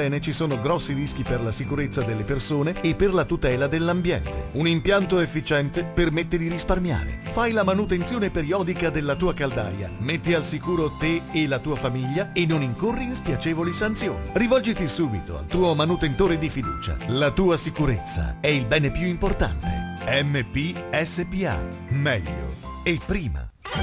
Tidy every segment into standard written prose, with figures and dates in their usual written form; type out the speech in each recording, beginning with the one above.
bene, ci sono grossi rischi per la sicurezza delle persone e per la tutela dell'ambiente. Un impianto efficiente permette di risparmiare. Fai la manutenzione periodica della tua caldaia, metti al sicuro te e la tua famiglia e non incorri in spiacevoli sanzioni. Rivolgiti subito al tuo manutentore di fiducia. La tua sicurezza è il bene più importante. MPSPA. Meglio e prima.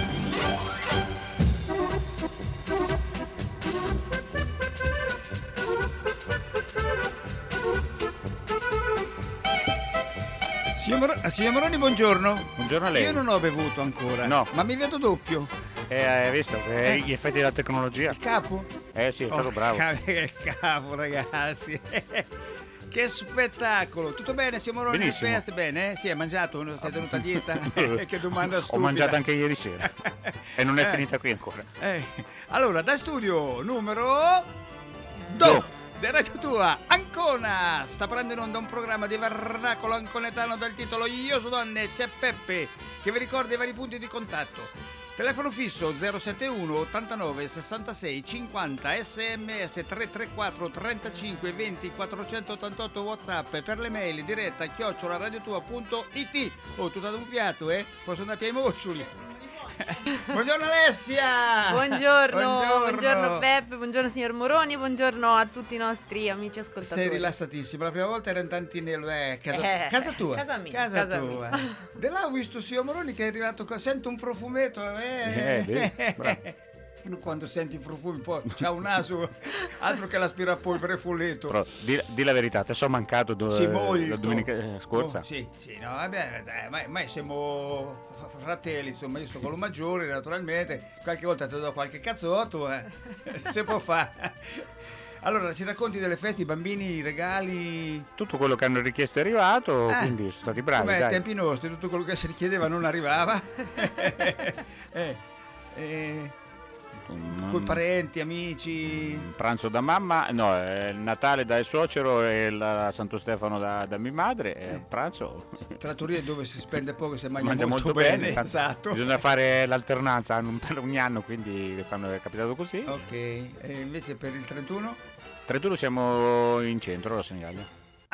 Signor Moroni, buongiorno. Buongiorno a lei. Io non ho bevuto ancora. No. Ma mi vedo doppio. Hai visto? Gli effetti della tecnologia. Il capo? Sì, è stato bravo. Che capo, ragazzi. Che spettacolo. Tutto bene, signor Moroni? Benissimo. Le feste, bene? Sì, hai mangiato? Sei tenuta a dieta? Che domanda stupida. Ho mangiato anche ieri sera. E non è finita qui ancora. Allora, da studio numero 2 di Radio Tua, Ancona, sta prendendo in onda un programma di vernacolo anconetano dal titolo Io so donne, c'è Peppe, che vi ricorda i vari punti di contatto. Telefono fisso 071 89 66 50, sms 334 35 20 488, WhatsApp, per le mail diretta @radiotua.it. Tutto ad un fiato, posso andare ai muscoli. Buongiorno Alessia. Buongiorno Peppe, buongiorno signor Moroni, buongiorno a tutti i nostri amici ascoltatori. Sei rilassatissimo, la prima volta ero in Tantinello, casa tua. Casa mia. Casa tua. Da là ho visto signor Moroni che è arrivato, sento un profumetto. Bravo. Quando senti i profumi poi c'ha un naso altro che l'aspirapolvere folletto. Però di la verità, te sono mancato la domenica scorsa. Sì, no, vabbè, dai, ma siamo fratelli, insomma, io sono quello maggiore, naturalmente, qualche volta ti do qualche cazzotto, se può fare. Allora, ci racconti delle feste, i bambini, i regali? Tutto quello che hanno richiesto è arrivato, quindi sono stati bravi. Come ai tempi nostri, tutto quello che si richiedeva non arrivava. Con parenti, amici. Pranzo da mamma, no, il Natale dal suocero e il Santo Stefano da mia madre, pranzo. Trattorie dove si spende poco e si mangia molto bene. Esatto. Bisogna fare l'alternanza per ogni anno, quindi quest'anno è capitato così. Ok, e invece per il 31? 31 siamo in centro, lo segnalo.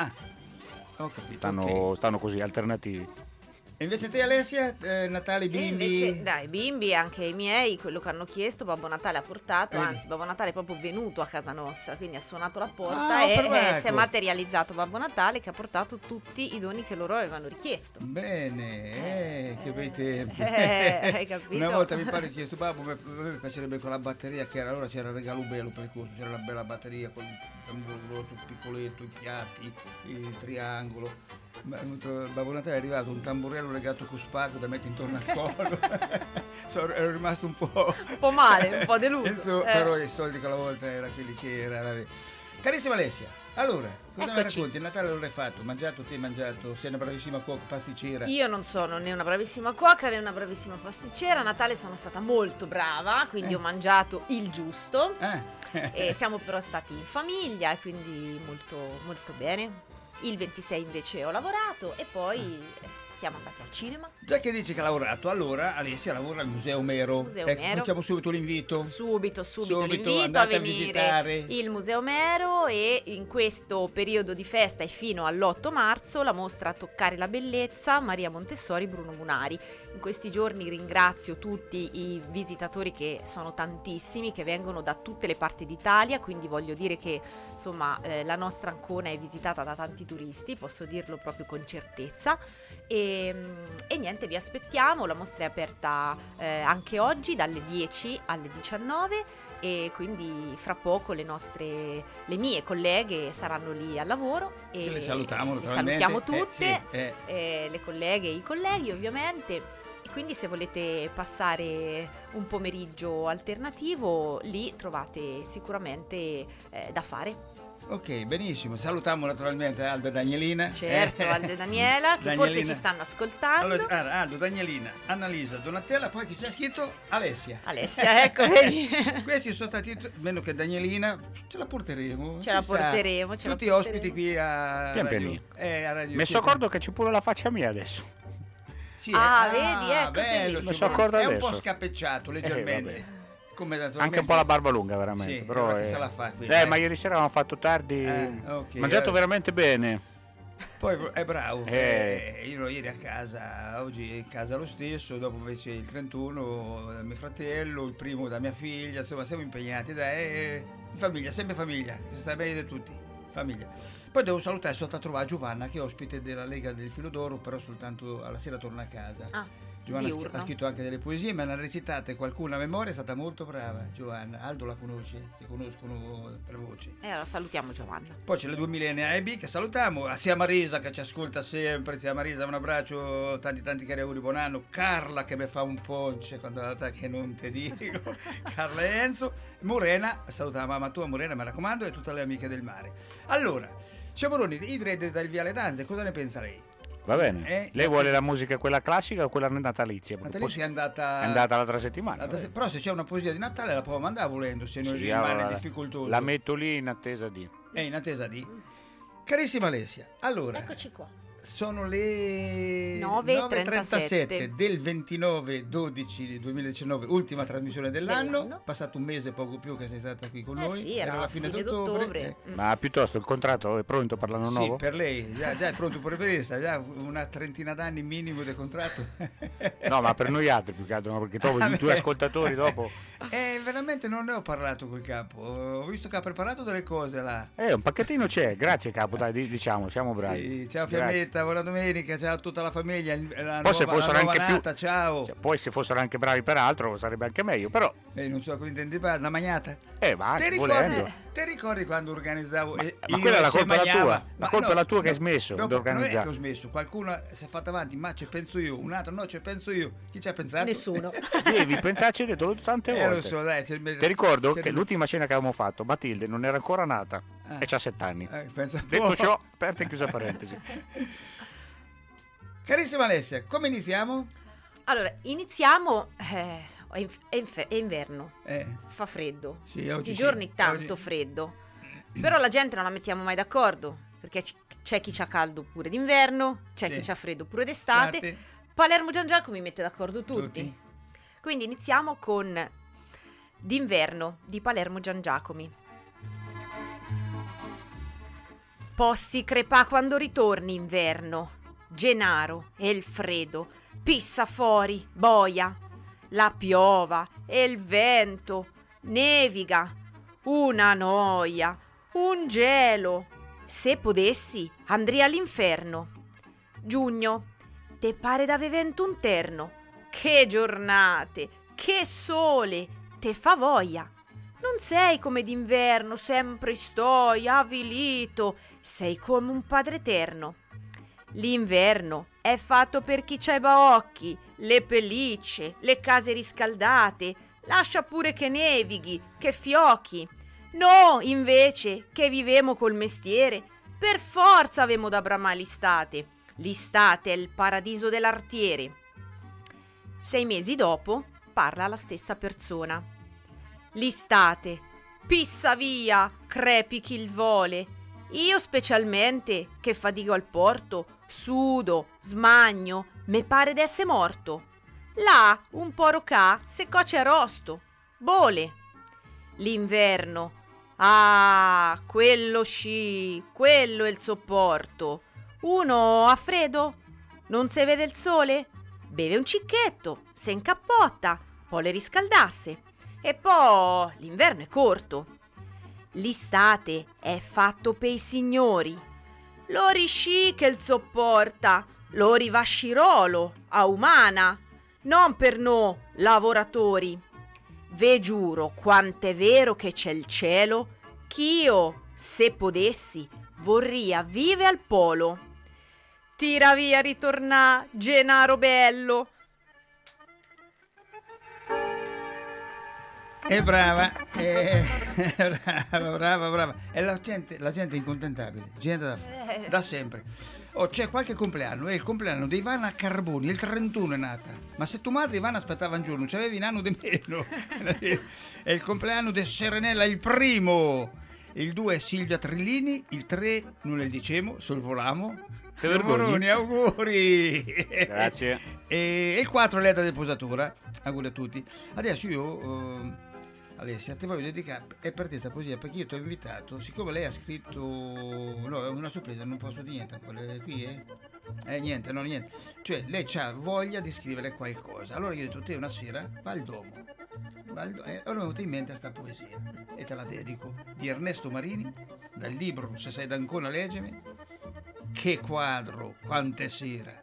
Ho capito. Stanno così, alternativi. E invece te Alessia, Natale, bimbi? E invece, dai, bimbi, anche i miei, quello che hanno chiesto, Babbo Natale ha portato, anzi Babbo Natale è proprio venuto a casa nostra, quindi ha suonato la porta e si è materializzato Babbo Natale che ha portato tutti i doni che loro avevano richiesto. Bene, che bei tempi. Hai capito? Una volta mi pare che chiesto Babbo, mi piacerebbe con la batteria che era, allora c'era il regalo bello per il corso, c'era la bella batteria con il tamburo grosso, il piccoletto, i piatti, il triangolo. Babbo Natale è arrivato un tamburello legato con spago da mettere intorno al collo. Ero rimasto un po' male, un po' deluso. Però i soldi che una volta era quelli che era. Vabbè. Carissima Alessia, allora, cosa mi racconti? Il Natale non l'hai fatto? Mangiato, te hai mangiato? Sei una bravissima cuoca, pasticcera? Io non sono né una bravissima cuoca né una bravissima pasticcera. A Natale sono stata molto brava, quindi ho mangiato il giusto. E siamo però stati in famiglia e quindi molto, molto bene. Il 26 invece ho lavorato e poi siamo andati al cinema. Già che dici che ha lavorato, allora Alessia lavora al Museo Mero. Facciamo subito l'invito. Subito l'invito a venire il Museo Mero, e in questo periodo di festa e fino all'8 marzo la mostra Toccare la bellezza Maria Montessori Bruno Munari. In questi giorni ringrazio tutti i visitatori, che sono tantissimi, che vengono da tutte le parti d'Italia, quindi voglio dire che insomma la nostra Ancona è visitata da tanti turisti, posso dirlo proprio con certezza. E niente, vi aspettiamo, la mostra è aperta anche oggi dalle 10 alle 19 e quindi fra poco le mie colleghe saranno lì al lavoro e le salutiamo, le salutiamo tutte, le colleghe e i colleghi ovviamente, e quindi se volete passare un pomeriggio alternativo lì trovate sicuramente da fare. Ok, benissimo. Salutiamo naturalmente Aldo e Danielina. Certo, Aldo e Daniela, che forse ci stanno ascoltando. Allora, Aldo, Danielina, Annalisa, Donatella, poi chi c'è scritto? Alessia. Alessia, ecco, vedi. Questi sono stati, meno che Danielina, ce la porteremo. Tutti ospiti qui a Radio. A Radio. Mi sono accorto che c'è pure la faccia mia adesso. Sì, vedi, ecco. Bello, mi sono accorto è adesso. un po' scappecciato leggermente. Anche un po' la barba lunga, veramente. Sì, però che se la fa qui, ma ieri sera avevamo fatto tardi. Okay, mangiato veramente bene. Poi è bravo. Io ieri a casa, oggi a casa lo stesso, dopo invece il 31 da mio fratello, il primo da mia figlia, insomma siamo impegnati, in famiglia, sempre famiglia, si sta bene tutti, famiglia. Poi devo salutare, sono andato a trovare Giovanna che è ospite della Lega del Filo d'Oro, però soltanto alla sera torna a casa. Giovanna ha scritto anche delle poesie, me ne ha recitate qualcuna a memoria, è stata molto brava Giovanna. Aldo la conosce, si conoscono per voce. Allora salutiamo Giovanna. Poi c'è le 2 millenni A&B che salutiamo, a zia Marisa che ci ascolta sempre, zia Marisa un abbraccio, tanti cari auguri, buon anno. Carla che mi fa un ponce quando la che non te dico, Carla e Enzo. Morena, saluta la mamma tua Morena, mi raccomando, e tutte le amiche del mare. Allora, Sciaboroni, Idred dal Viale Danze, cosa ne pensa lei? Va bene. Lei vuole la musica quella classica o quella natalizia? Natalizia è andata l'altra settimana. Però se c'è una poesia di Natale la può mandare volendo, se non rimane difficoltoso. La metto lì in attesa di. In attesa di. Carissima Alessia, allora. Eccoci qua. Sono le 9:37 del 29/12/2019, ultima trasmissione dell'anno. Passato un mese poco più che sei stata qui con noi. Sì, era la fine d'ottobre. Ma piuttosto il contratto è pronto per l'anno nuovo? Sì, per lei già è pronto per essa, già una trentina d'anni minimo del contratto. No, ma per noi altri più che altro, perché trovo i tuoi ascoltatori dopo. Veramente non ne ho parlato col capo. Ho visto che ha preparato delle cose là. Un pacchettino c'è, grazie capo, dai, diciamo, siamo bravi. Sì, ciao Fiammetta, buona domenica, ciao a tutta la famiglia. Poi se fossero anche nata, più, ciao. Poi se fossero anche bravi per altro sarebbe anche meglio, però. Non so come intendi parlare, una magnata. Ma volendo. Ti ricordi quando organizzavo? Ma quella è la colpa è la tua. La colpa è la tua che hai smesso di organizzare. Non è che ho smesso, qualcuno si è fatto avanti, ma ci penso io, un altro no, ci penso io. Chi ci ha pensato? Nessuno. Devi pensarci dentro tante volte. Lo so, dai, ti ricordo che l'ultima cena che avevamo fatto, Matilde non era ancora nata e c'ha 7 anni. Detto ciò, aperta e chiusa parentesi. Carissima Alessia, come iniziamo? Allora, iniziamo. È inverno, fa freddo. Sì, questi giorni tanto freddo. Però la gente non la mettiamo mai d'accordo, perché c'è chi c'ha caldo pure d'inverno, c'è chi c'ha freddo pure d'estate. Palermo Gian Giacomi mette d'accordo tutti. Quindi iniziamo con D'inverno di Palermo Gian Giacomi. Possi crepà quando ritorni inverno, Genaro e il freddo, pissa fuori, boia, la piova e il vento, neviga, una noia, un gelo. Se potessi andrei all'inferno. Giugno, te pare d'avevento un terno, che giornate, che sole, te fa voglia. Non sei come d'inverno, sempre stoi, avvilito, sei come un padre eterno. L'inverno è fatto per chi c'ha i baocchi, le pellicce, le case riscaldate, lascia pure che nevighi, che fiocchi. No, invece, che vivemo col mestiere, per forza avemo da bramare l'estate. L'estate è il paradiso dell'artiere. 6 mesi dopo parla la stessa persona. L'estate, pissa via, crepi chi il vole. Io specialmente, che fatico al porto, sudo, smagno, me pare d'esse morto. Là, un po' rocà, se coce arrosto, bole. L'inverno, quello sci, quello è il sopporto. Uno ha freddo, non se vede il sole, beve un cicchetto, se incappotta, poi le riscaldasse. E poi l'inverno è corto. L'estate è fatto per i signori. Lo risci che il sopporta, lo rivascirolo a umana, non per no lavoratori. Ve giuro quant'è vero che c'è il cielo, ch'io, se potessi, vorria vive al polo. Tira via, ritornà, Genaro bello. È brava, brava. E la gente è incontentabile, gente da sempre. C'è qualche compleanno, è il compleanno di Ivana Carboni, il 31 è nata. Ma se tu madre Ivana aspettava un giorno, c'avevi un anno di meno. È il compleanno di Serenella, il primo. Il 2 è Silvia Trillini, il 3 non le diciamo, sorvolamo. Moroni, auguri. Grazie. E il 4 è l'età del posatura, auguri a tutti. Adesso io Alessia, te voglio dedicare, è per te questa poesia, perché io ti ho invitato, siccome lei ha scritto, no, è una sorpresa, non posso dire niente ancora, è qui, niente, cioè lei ha voglia di scrivere qualcosa, allora io ho detto, te una sera va al Domo, ora mi è venuta in mente questa poesia, e te la dedico, di Ernesto Marini, dal libro Se sei d'Ancona leggimi, che quadro, quante sera.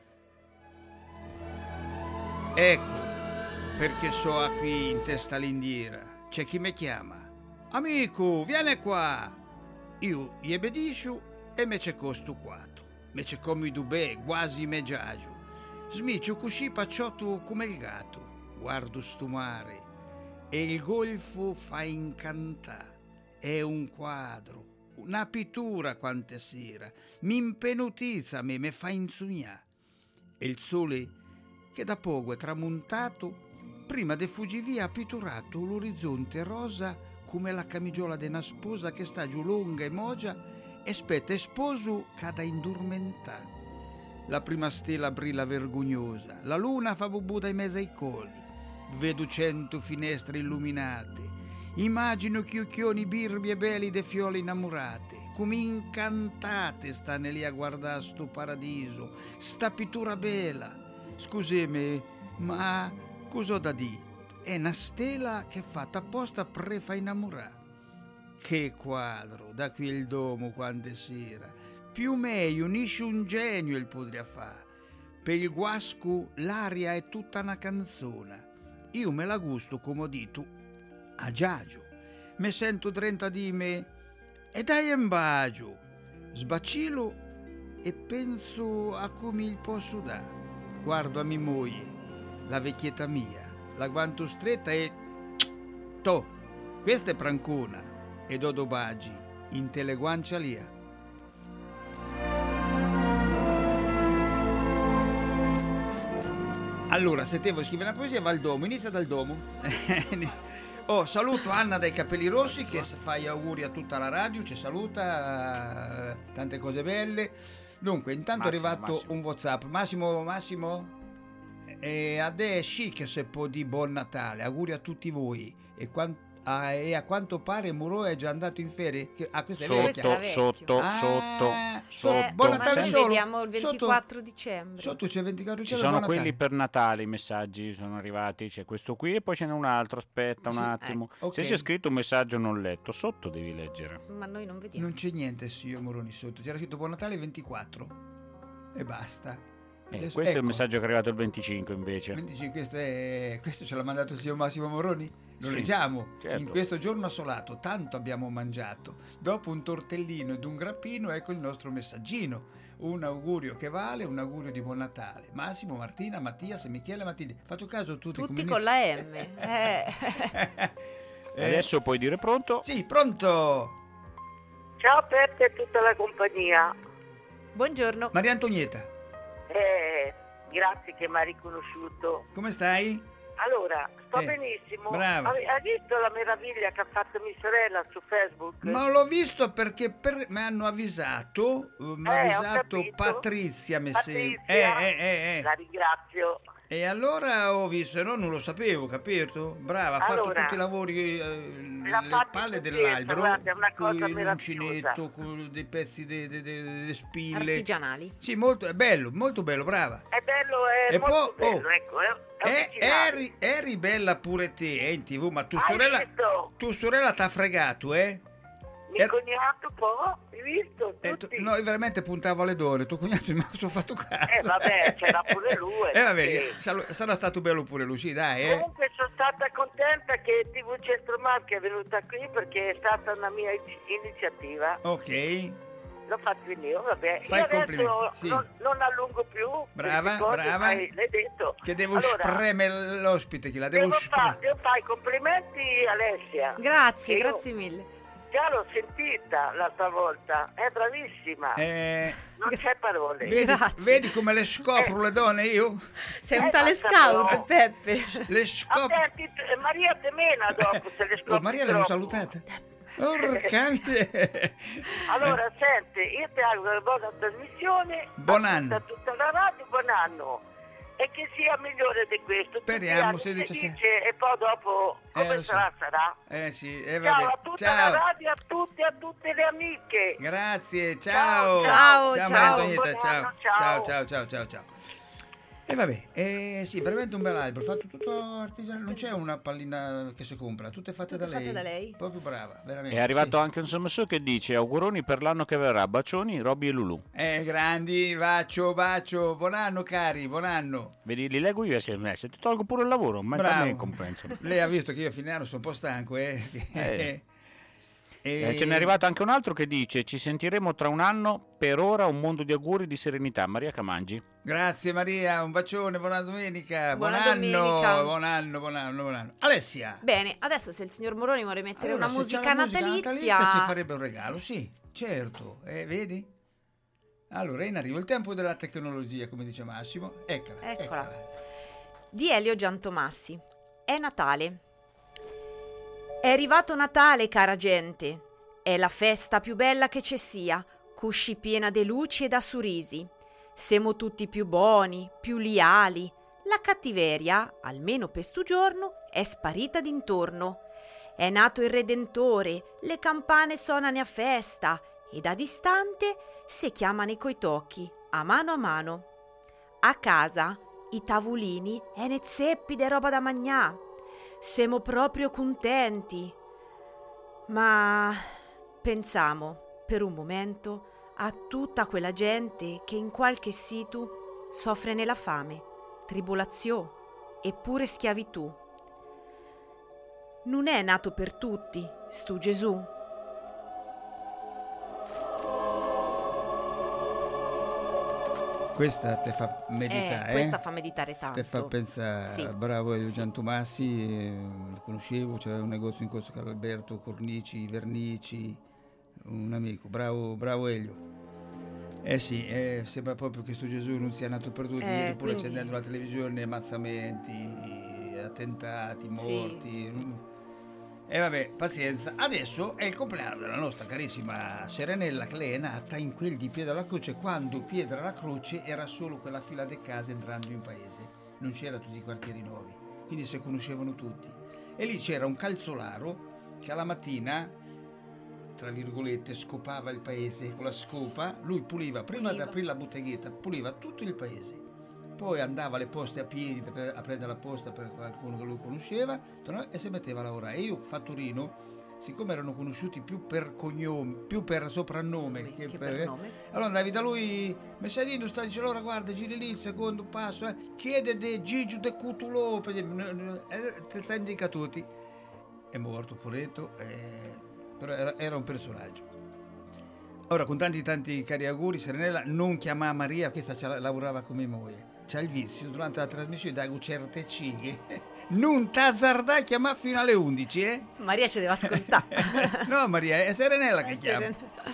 Ecco, perché so a qui in testa l'indiera, c'è chi mi chiama, amico, vieni qua. Io gli obbedisco e me c'è costo quato, me c'è come dubè, quasi me giagio. Smiccio così pacciotto come il gatto, guardo sto mare e il golfo fa incantà. È un quadro, una pittura quante sera, mi impenutizza me fa insugnà. E il sole che da poco è tramontato, prima de fuggi via ha pitturato l'orizzonte rosa come la camigiola de una sposa che sta giù lunga e mogia e spetta e sposo cada indurmentà. La prima stella brilla vergognosa, la luna fa bubuda in mezzo ai colli, vedo 100 finestre illuminate, immagino chiocchioni birbi e belli de fiole innamorate, come incantate stanno lì a guardare sto paradiso, sta pittura bella. Scusami, ma cos'ho da dire? È una stella che è fatta apposta per fa innamorare. Che quadro, da qui il Domo quando sera. Più meglio, unisce un genio il podria fare. Per il guasco l'aria è tutta una canzone. Io me la gusto, come ho detto, a giagio. Me sento drenta di me e dai un bacio. Sbaccilo e penso a come il posso dare. Guardo a mia moglie, la vecchietta mia, la guanto stretta e... To, questa è Prancona e Dodo Bagi, in teleguancia lia. Allora, se te vuoi scrivere una poesia va al Domo, inizia dal Domo. Saluto Anna dai Capelli Rossi che fa gli auguri a tutta la radio, ci saluta, tante cose belle. Dunque, intanto Massimo, è arrivato un WhatsApp. Massimo? Adesso che se può di buon Natale, auguri a tutti voi. E a quanto pare Muro è già andato in ferie. Questa è vecchia. Sotto. Buon Natale solo. Vediamo il 24 dicembre. Sotto c'è il 24 Ci dicembre. sono quelli per Natale, i messaggi sono arrivati. C'è questo qui e poi ce n'è un altro. Aspetta un attimo. Okay. Se c'è scritto un messaggio non letto, sotto devi leggere. Ma noi non vediamo. Non c'è niente, signor Moroni, sotto. C'era scritto buon Natale 24 e basta. Questo è il messaggio che è arrivato il 25 invece. 25, questo ce l'ha mandato il signor Massimo Moroni. Lo leggiamo. Certo. In questo giorno assolato tanto abbiamo mangiato. Dopo un tortellino ed un grappino, ecco il nostro messaggino. Un augurio che vale, un augurio di buon Natale. Massimo, Martina, Mattias e Michele Mattini. Fatto caso tutti con la M. Adesso puoi dire pronto? Sì, pronto. Ciao Peppe e tutta la compagnia. Buongiorno. Maria Antonietta. Grazie che mi ha riconosciuto. Come stai? Allora, sto benissimo. Brava. Hai visto la meraviglia che ha fatto mia sorella su Facebook? Ma l'ho visto perché mi hanno avvisato, Patrizia. La ringrazio. E allora ho visto, no, non lo sapevo, capito? Brava, ha fatto tutti i lavori, le palle dell'albero, guarda, è una cosa con l'uncinetto, con dei pezzi di spille. Artigianali. Sì, è bello, molto bello, brava. È bello, è molto bello, ecco. Eri bella pure te, in TV, ma tua sorella t'ha fregato, Mio cognato poi, hai visto? No, io veramente puntavo alle donne, tuo cognato mi ha fatto caso. Vabbè, c'era pure lui. Vabbè, sarà stato bello pure lui, sì, dai. Comunque sono stata contenta che TV Centro Marche è venuta qui perché è stata una mia iniziativa. Ok. L'ho fatto io, vabbè. Fai io complimenti. Sì. Non allungo più. Brava. L'hai detto. Che devo spremere l'ospite, che la devo spremere. Devo fare i complimenti Alessia. Grazie mille. Già l'ho sentita l'altra volta, è bravissima, non c'è parole. Vedi come le scopro le donne io? Sei un tale scout, Peppe. Le scopro. Maria Temena dopo se le scopro. Maria l'abbiamo salutata. Porca Allora senti, io ti auguro una buona trasmissione. Buon anno. A tutta la radio, buon anno. e che sia migliore di questo. Speriamo, si dice e poi dopo come sarà so. sarà. Sì, ciao vabbè. a tutta Ciao. la radio, a tutti e a tutte le amiche. Grazie, ciao. Ciao, Maria ciao. Antonietta, ciao. Ciao. Ciao. E vabbè, sì, veramente un bel albero, fatto tutto artigianale, non c'è una pallina che si compra, tutte fatte da lei. Proprio brava, veramente. È arrivato anche un SMS che dice: auguroni per l'anno che verrà, bacioni, Robby e Lulu. Grandi, bacio, buon anno cari, buon anno. Vedi, li leggo io SMS, ti tolgo pure il lavoro, ma a me compenso. Lei ha visto che io a fine anno sono un po' stanco, Ce n'è arrivato anche un altro che dice: ci sentiremo tra un anno, per ora un mondo di auguri di serenità. Maria Camangi. Grazie Maria, un bacione, buona domenica. Buon anno. Alessia. Bene, adesso se il signor Moroni vuole mettere una musica natalizia ci farebbe un regalo, sì, certo, vedi? Allora, in arrivo il tempo della tecnologia, come dice Massimo. Eccola. Di Elio Giantomassi. È Natale. È arrivato Natale, cara gente. È la festa più bella che ci sia, cusci piena de luci e da sorrisi. Siamo tutti più buoni, più leali. La cattiveria, almeno per stu giorno, è sparita d'intorno. È nato il Redentore, le campane suonano a festa e da distante si chiamano coi tocchi, a mano. A casa, i tavolini e ne zeppi de roba da magnà. Siamo proprio contenti. Ma pensiamo per un momento a tutta quella gente che in qualche situ soffre nella fame, tribolazione e pure schiavitù. Non è nato per tutti, stu Gesù. Questa te fa meditare. Questa fa meditare tanto. Te fa pensare, sì. Bravo Elio Giantomassi, lo conoscevo, c'aveva un negozio in Corso Carlo Alberto, cornici, vernici, un amico, bravo Elio. Sì, sembra proprio che sto Gesù non sia nato per tutti, pure quindi... accendendo la televisione, ammazzamenti, attentati, morti. Sì. Vabbè, pazienza. Adesso è il compleanno della nostra carissima Serenella, che lei è nata in quel di Piedra la Croce, quando Piedra la Croce era solo quella fila di case entrando in paese, non c'era tutti i quartieri nuovi, quindi si conoscevano tutti. E lì c'era un calzolaro che alla mattina, tra virgolette, scopava il paese con la scopa. Lui puliva, prima di aprire la botteghetta, puliva tutto il paese. Poi andava alle poste a piedi a prendere la posta per qualcuno che lui conosceva e si metteva a lavorare. E io, Fattorino, siccome erano conosciuti più per cognome, più per soprannome che per nome, allora andavi da lui, mi sei dito, dice, allora guarda, giri lì il secondo passo, chiede de Gigio de Cutulò, te sai indica tutti. È morto Poretto, però era un personaggio. Ora, con tanti cari auguri, Serenella non chiama Maria, questa lavorava come moglie. C'ha il vizio durante la trasmissione da certe cighe. Non t'azzardà a chiamare fino alle 11, Maria ci deve ascoltare. No, Maria, è Serenella che chiama.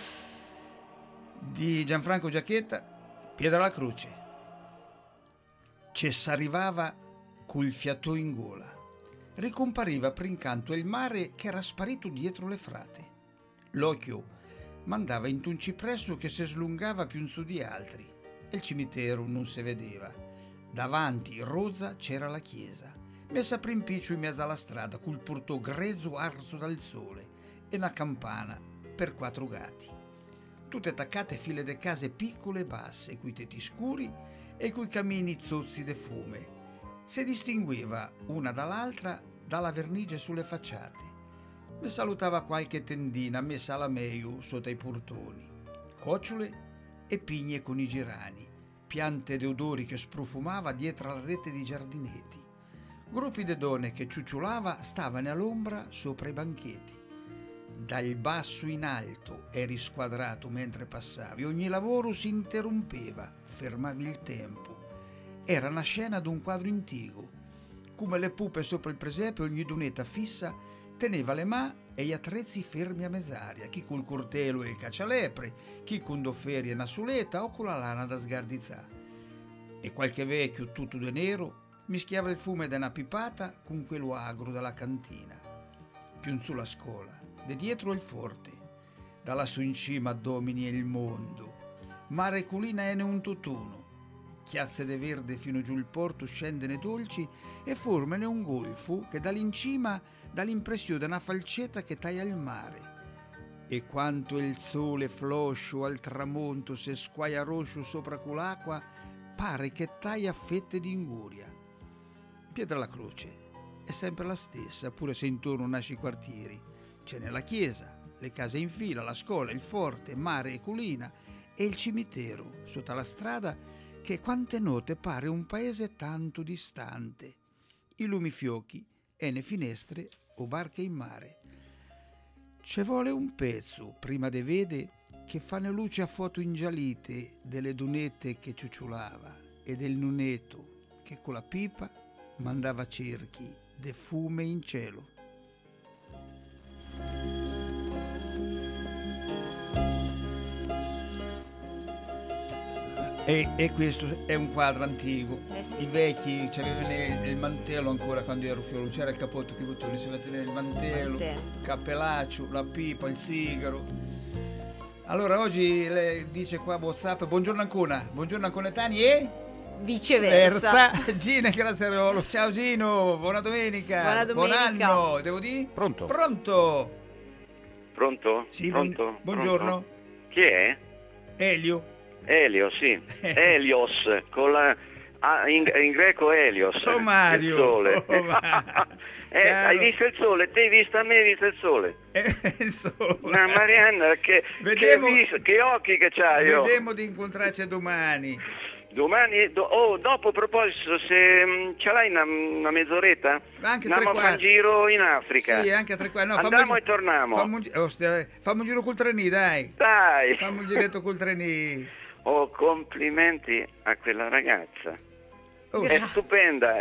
Di Gianfranco Giacchetta, Piedra la Croce. Ci s'arrivava col fiato in gola. Ricompariva per incanto il mare che era sparito dietro le frate. L'occhio mandava in un cipresso che si slungava più in su di altri. E il cimitero non si vedeva. Davanti, rozza, c'era la chiesa, messa per impiccio in mezzo alla strada, col portò grezzo arso dal sole e una campana per 4 gatti. Tutte attaccate file de case piccole e basse, coi tetti scuri e coi camini zozzi de fume. Si distingueva una dall'altra dalla vernice sulle facciate. Mi salutava qualche tendina messa alla meglio sotto i portoni. Cocciole e pigne con i girani, piante de odori che sprofumava dietro la rete di giardineti. Gruppi de donne che ciucciolava stavano all'ombra sopra i banchetti. Dal basso in alto eri squadrato mentre passavi, ogni lavoro si interrompeva, fermavi il tempo. Era una scena d'un quadro antico, come le pupe sopra il presepe, ogni dunetta fissa teneva le mani e gli attrezzi fermi a mezz'aria, chi col coltello e il caccialepre, chi con dofferi e una suletta o con la lana da sgardizzare. E qualche vecchio tutto de nero mischiava il fumo da una pipata con quello agro della cantina. Più in su la scuola, de dietro il forte, da lassù in cima domini il mondo, mare e colina è un tutt'uno. chiazze de verde fino giù il porto scendene dolci e formano un golfo che dall'incima dà l'impressione di una falcetta che taglia il mare. E quanto il sole floscio al tramonto se squaia roscio sopra quell'acqua, pare che taglia fette di inguria. Pietra la Croce è sempre la stessa, pure se intorno nasce i quartieri. C'è nella chiesa, le case in fila, la scuola, il forte, mare e colina e il cimitero sotto la strada che quante note pare un paese tanto distante. I lumi fiochi e ne finestre o barche in mare. Ci vuole un pezzo prima de vede che fanno luce a foto ingiallite delle dunette che ciuciolava e del nunetto che con la pipa mandava cerchi de fume in cielo. E questo è un quadro antico. Sì. I vecchi c'avevano il mantello ancora quando io ero figlio, c'era il cappotto che bottoni, si metteva il mantello, cappellaccio, la pipa, il sigaro. Allora oggi lei dice qua WhatsApp: buongiorno Ancona, buongiorno Anconetani e viceversa. Gina Graziarolo, ciao Gino, buona domenica. Buon anno, devo dire? Pronto? Sì, Pronto? buongiorno. Pronto? Chi è? Elio, sì. Helios, con la in greco Helios. Oh Mario. Il sole. Hai visto il sole? Te hai visto a me, hai visto il sole? Insomma. Marianna, che occhi che c'hai. Vedremo di incontrarci domani. Dopo a proposito, se ce l'hai una mezz'oretta, anche andiamo a fare un giro in Africa. Sì, anche a 3 quarti. No, andiamo e torniamo. Fammi un giro col trenì, dai. Fammi un giretto col trenì. Complimenti a quella ragazza. È Sì. stupenda.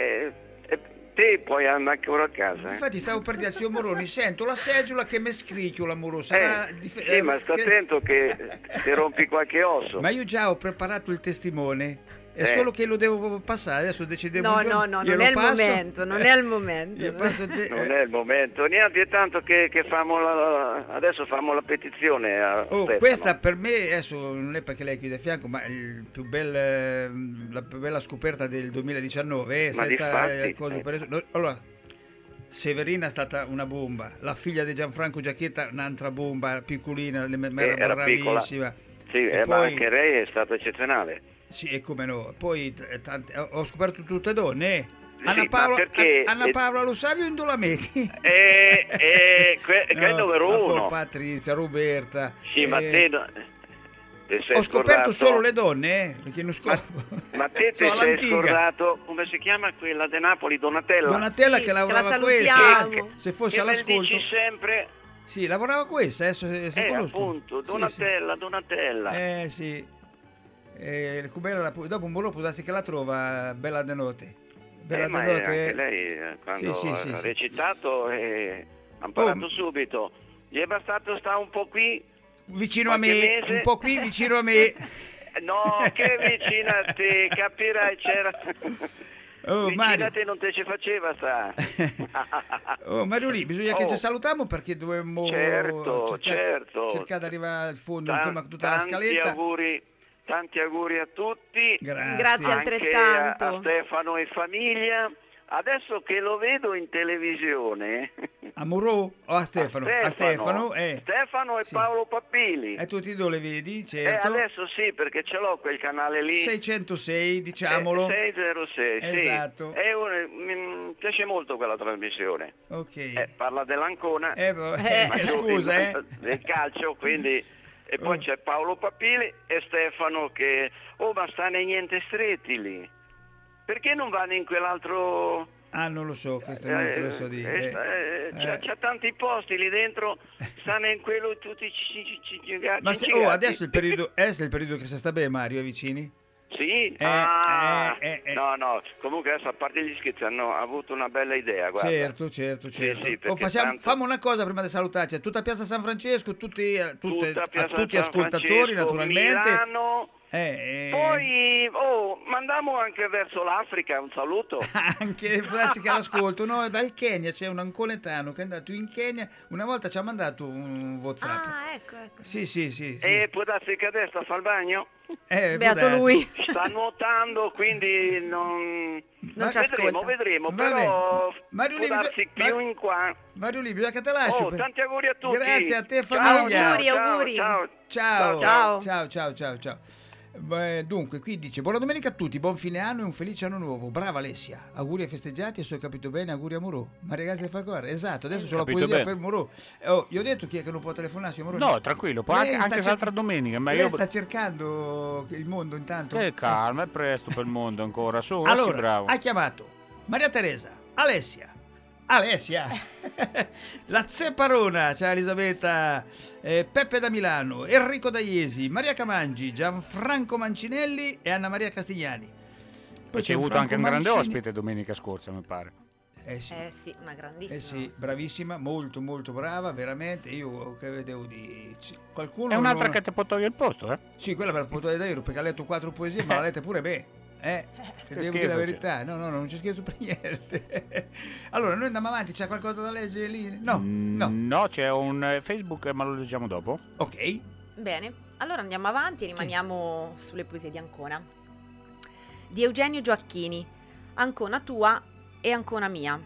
Te puoi andare ancora a casa. Infatti stavo per dire al signor Moroni, sento la seggiola che mi scricchiola, Moro. Sì, ma sta attento che ti rompi qualche osso. Ma io già ho preparato il testimone. È solo che lo devo passare, adesso decidiamo. No, non è il momento, non è il momento. Non è il momento, niente, tanto che adesso famo la petizione a Stefano. Questa per me adesso non è perché lei chiude a fianco, ma la più bella scoperta del 2019, senza cose per allora. Severina è stata una bomba, la figlia di Gianfranco Giacchetta un'altra bomba, piccolina, era bravissima. Sì, ma poi, anche lei è stata eccezionale. Sì, e come no. Poi ho scoperto tutte donne. Sì, Anna Paola lo savi o Indolametti? È il numero uno. Patrizia, Roberta. Sì, ma te ho scoperto solo le donne, perché non scopro. Ma te ti sei scordato, come si chiama quella di Napoli, Donatella? Sì, che lavorava questa. Se fosse all'ascolto. Dici sempre. Sì, lavorava questa, adesso se conosco. Appunto, Donatella, sì. Donatella. Sì. Dopo un po' può darsi che la trova bella de notte. Anche lei quando ha recitato ha imparato subito. Gli è bastato stare un po' qui vicino a me, un po' qui vicino a me. No, che vicino a te, capirai, c'era. Vicino a te non te ci faceva sta. Mario Lì, bisogna che ci salutiamo perché dovremmo certo cercare di arrivare al fondo, insomma, tutta la scaletta. Tanti auguri a tutti. Grazie altrettanto. A Stefano e famiglia. Adesso che lo vedo in televisione. A Murò o a Stefano? Stefano e Paolo Pappili. E tutti dove le vedi, certo. Adesso sì, perché ce l'ho quel canale lì. 606, diciamolo. 606, esatto. Sì. Mi piace molto quella trasmissione. Ok. Parla dell'Ancona. Scusa, del calcio, quindi. E poi c'è Paolo Pappili e Stefano che... ma stanno niente stretti lì. Perché non vanno in quell'altro... non lo so, questo non te lo so dire. C'ha tanti posti lì dentro, stanno in quello tutti giocati. Ma adesso è il periodo che si sta bene, Mario, è vicini? Sì? No, comunque adesso a parte gli scherzi hanno avuto una bella idea, guarda. Certo. Sì, facciamo una cosa prima di salutarci, tutta Piazza San Francesco, tutti ascoltatori naturalmente. Milano, poi mandiamo anche verso l'Africa un saluto. Anche grazie che all'ascolto. No, dal Kenya c'è un anconetano che è andato in Kenya, una volta ci ha mandato un WhatsApp. Ecco. Sì. E può darsi che adesso fa il bagno? Beato lui. Sta nuotando, quindi non ci ascolta. Vedremo, però Mario può darsi più in qua. Mario Lì, bisogna che te lascio. Tanti auguri a tutti. Grazie a te, famiglia. Auguri. Ciao. Beh, dunque, qui dice: buona domenica a tutti, buon fine anno e un felice anno nuovo. Brava Alessia, auguri ai festeggiati e se ho capito bene, auguri a Murò. Ma ragazzi, fa cuore. Esatto, adesso c'ho la poesia bene. per Murò. Io ho detto chi è che non può telefonarsi a Murò. No, tranquillo, può anche l'altra domenica. Ma lei io sta cercando il mondo intanto. Calma, è presto per il mondo ancora. Allora, bravo. ha chiamato Maria Teresa, Alessia, la Zepparona, ciao Elisabetta, Peppe da Milano, Enrico da Iesi, Maria Camangi, Gianfranco Mancinelli e Anna Maria Castigliani. Poi c'è avuto anche un grande ospite domenica scorsa, mi pare. Sì, una grandissima. Sì, bravissima, molto molto brava, veramente. Io che vedevo di qualcuno. È un'altra che ti può togliere il posto, eh? Sì, quella per poter dire, perché ha letto 4 poesie, ma l'ha lette pure bene. Devo dire la verità, no, non c'è scherzo per niente. Allora, noi andiamo avanti, c'è qualcosa da leggere lì? No, c'è un Facebook, ma lo leggiamo dopo. Ok. Bene, allora andiamo avanti e rimaniamo sulle poesie di Ancona. Di Eugenio Gioacchini, Ancona tua e Ancona mia.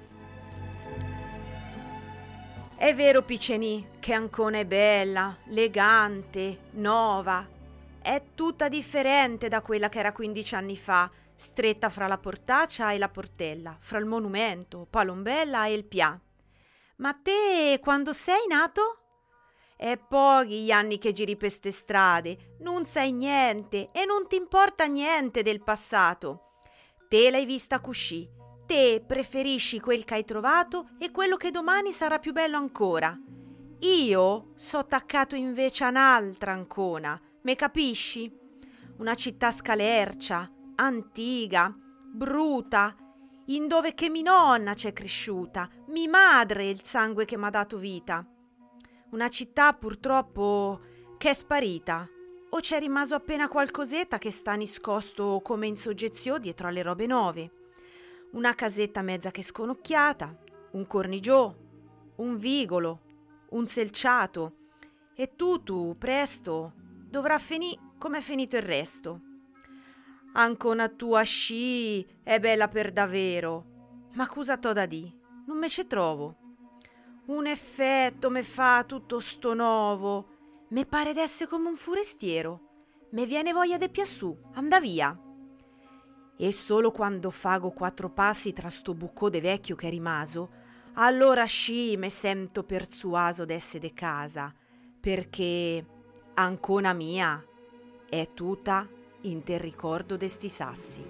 È vero, Piceni, che Ancona è bella, elegante, nuova. È tutta differente da quella che era 15 anni fa, stretta fra la Portaccia e la Portella, fra il Monumento, Palombella e il Pià. Ma te quando sei nato? È pochi gli anni che giri per ste strade, non sai niente e non ti importa niente del passato. Te l'hai vista cuscì, te preferisci quel che hai trovato e quello che domani sarà più bello ancora. Io so attaccato invece a un'altra Ancona, me capisci? Una città scalercia, antica, bruta, in dove che mi nonna c'è cresciuta, mi madre il sangue che m'ha dato vita. Una città purtroppo che è sparita, o c'è rimaso appena qualcosetta che sta nascosto come in soggezione dietro alle robe nuove. Una casetta mezza che sconocchiata, un cornigiò, un vigolo, un selciato, e tu presto dovrà finì come è finito il resto. Ancona tua sci è bella per davvero, ma cosa t'ho da di? Non me ce trovo. Un effetto me fa tutto sto nuovo, me pare d'esse come un forestiero, me viene voglia de piassù, anda via. E solo quando fago 4 passi tra sto bucò de vecchio che è rimaso, allora sci me sento persuaso d'esse de casa, perché Ancona mia è tutta in te ricordo de sti sassi.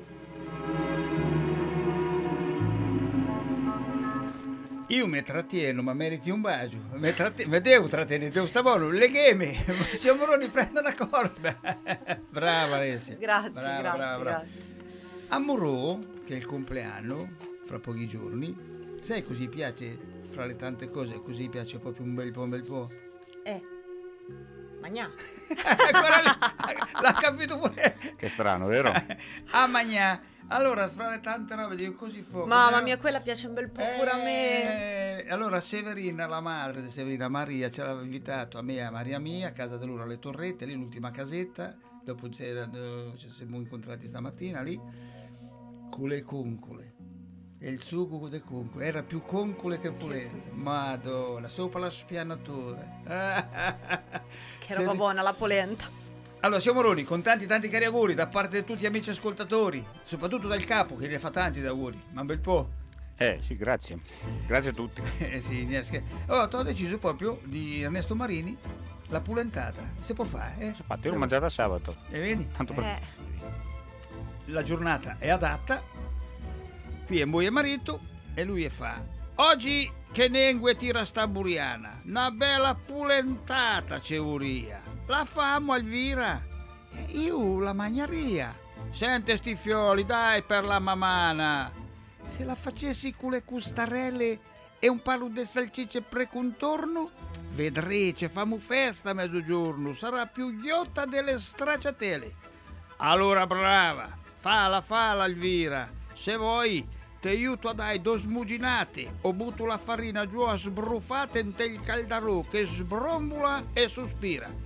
Io mi trattieno, ma meriti un bacio. Mi devo trattenere, devo stare buono. Legheme, siamo Moroni, prendo una corda. Brava Alessia. Grazie. A Murò, che è il compleanno, fra pochi giorni, sai così piace, fra le tante cose, così piace proprio un bel po'. Magnà. L'ha capito pure. Che strano, vero? Magnà. Allora, fra le tante robe, dico così fuoco. Mamma mia, quella piace un bel po' pure a me. Allora, Severina, la madre di Severina, Maria, ce l'aveva invitato a me e a Maria mia, a casa di loro alle Torrette, lì l'ultima casetta. Dopo ci siamo incontrati stamattina lì. Cule concule. E il sugo de concule. Era più concule che pulente. Madonna, sopra la spianatura. Che roba buona la polenta. Allora, siamo Moroni, con tanti cari auguri da parte di tutti gli amici ascoltatori, soprattutto dal capo che ne fa tanti di auguri, ma un bel po'. Sì, grazie. Grazie a tutti. Sì, allora, ho deciso proprio di Ernesto Marini, la pulentata. Si può fare, Infatti, io l'ho mangiata sabato. E vedi? Tanto per... La giornata è adatta, qui è moglie e marito, e lui fa: oggi che nengue tira sta buriana, una bella pulentata c'è uria. La famo Elvira, io la magnaria. Sente sti fioli, dai per la mamana. Se la facessi con le custarelle e un palo di salsicce precontorno, vedrete, famo festa a mezzogiorno, sarà più ghiotta delle stracciatele. Allora brava, falla Elvira. Se vuoi ti aiuto a dai 2 smuginate o butto la farina giù a sbruffate in il caldarò che sbrombola e sospira.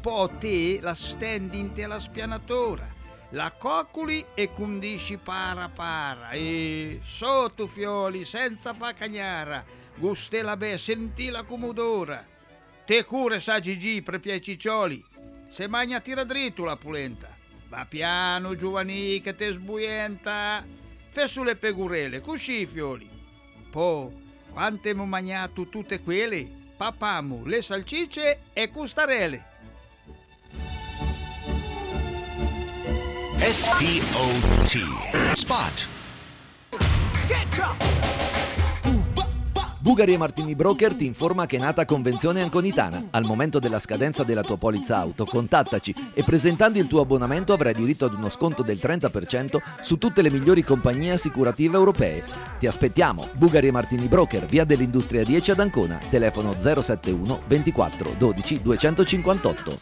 po' te la stendi in te la spianatura, la coccoli e condisci para e sotto fioli senza fa cagnara, gustela be, senti la comodora, te cure sa Gigi per piei ciccioli, se magna tira dritto la pulenta, va piano giovanì che te sbuienta, fe sulle pegurele, cusci i fioli, po' quante mo magnato tutte quelle, papamu le salcicce e custarele. SPOT Spot. Bugari e Martini Broker ti informa che è nata convenzione anconitana. Al momento della scadenza della tua polizza auto, contattaci e presentando il tuo abbonamento avrai diritto ad uno sconto del 30% su tutte le migliori compagnie assicurative europee. Ti aspettiamo, Bugari e Martini Broker, via dell'Industria 10 ad Ancona, telefono 071 24 12 258.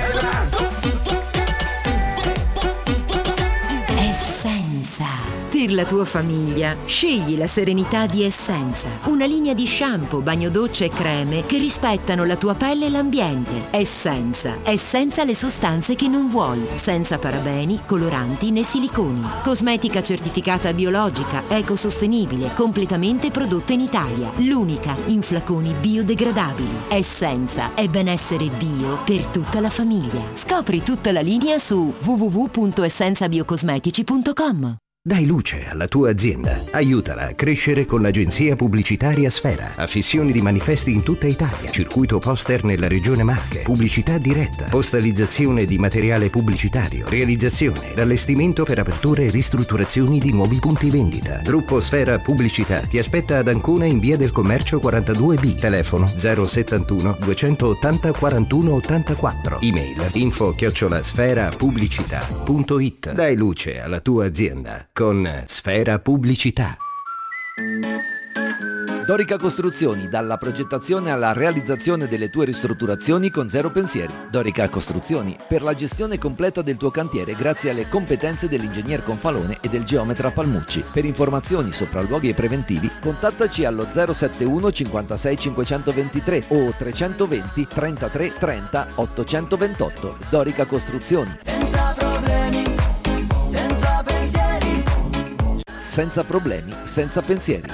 Essenza. Per la tua famiglia, scegli la serenità di Essenza, una linea di shampoo, bagno doccia e creme che rispettano la tua pelle e l'ambiente. Essenza le sostanze che non vuoi, senza parabeni, coloranti né siliconi. Cosmetica certificata biologica, ecosostenibile, completamente prodotta in Italia, l'unica in flaconi biodegradabili. Essenza è benessere bio per tutta la famiglia. Scopri tutta la linea su www.essenzabiocosmetici.com. Dai luce alla tua azienda. Aiutala a crescere con l'agenzia pubblicitaria Sfera. Affissioni di manifesti in tutta Italia. Circuito poster nella regione Marche. Pubblicità diretta. Postalizzazione di materiale pubblicitario. Realizzazione ed allestimento per aperture e ristrutturazioni di nuovi punti vendita. Gruppo Sfera Pubblicità ti aspetta ad Ancona in via del Commercio 42B. Telefono 071 280 41 84. Email info@sferapubblicità.it. Dai luce alla tua azienda con Sfera Pubblicità. Dorica Costruzioni, dalla progettazione alla realizzazione delle tue ristrutturazioni con zero pensieri. Dorica Costruzioni, per la gestione completa del tuo cantiere grazie alle competenze dell'ingegner Confalone e del geometra Palmucci. Per informazioni, sopralluoghi e preventivi, contattaci allo 071 56 523 o 320 33 30 828. Dorica Costruzioni. Senza problemi, senza pensieri. Senza problemi, senza pensieri.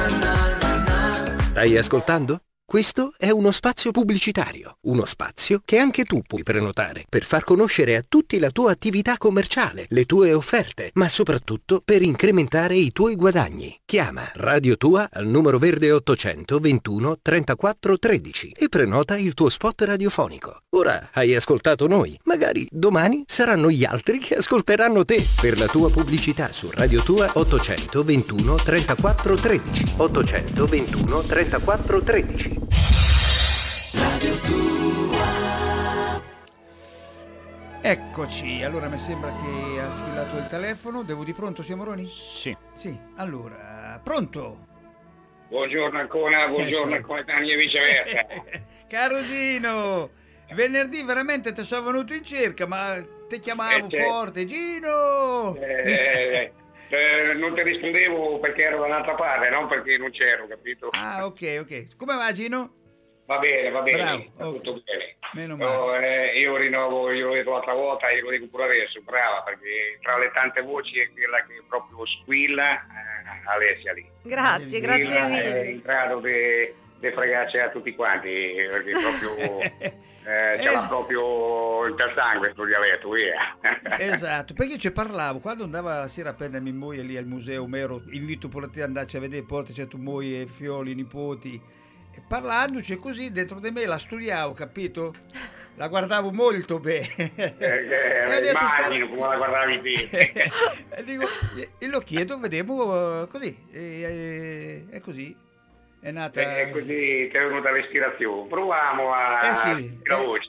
Stai ascoltando? Questo è uno spazio pubblicitario, uno spazio che anche tu puoi prenotare per far conoscere a tutti la tua attività commerciale, le tue offerte, ma soprattutto per incrementare i tuoi guadagni. Chiama Radio Tua al numero verde 800 21 34 13 e prenota il tuo spot radiofonico. Ora hai ascoltato noi, magari domani saranno gli altri che ascolteranno te. Per la tua pubblicità su Radio Tua 800 21 34 13 821 34 13. Eccoci, allora mi sembra che ha squillato il telefono. Devo di pronto, siamo Moroni? Sì. Sì, allora, pronto? Buongiorno Ancona, buongiorno Anconetani e viceversa. Caro Gino, venerdì veramente ti sono venuto in cerca, ma ti chiamavo forte, Gino! Non ti rispondevo perché ero da un'altra parte, non perché non c'ero, capito? Ah, ok. Come va, Gino? Va bene, Bravo, tutto bene. Meno male. Io rinnovo, io l'ho detto l'altra volta e lo dico pure adesso, brava, perché tra le tante voci è quella che proprio squilla, Alessia lì. Grazie mille. È in grado di fregarci a tutti quanti, perché proprio ce l'ha proprio il sangue sto dialetto, via. Esatto, perché io ci parlavo quando andava la sera a prendermi moglie lì al museo Omero, invito pure te ad andarci a vedere, poi c'è tu moglie, fioli, nipoti. E parlandoci così dentro di me la studiavo, capito? La guardavo molto bene. Immagino come la guardavi te. E dico, e lo chiedo, vediamo così. È così. È nata. E così ti è venuta l'ispirazione. Proviamo a la voce.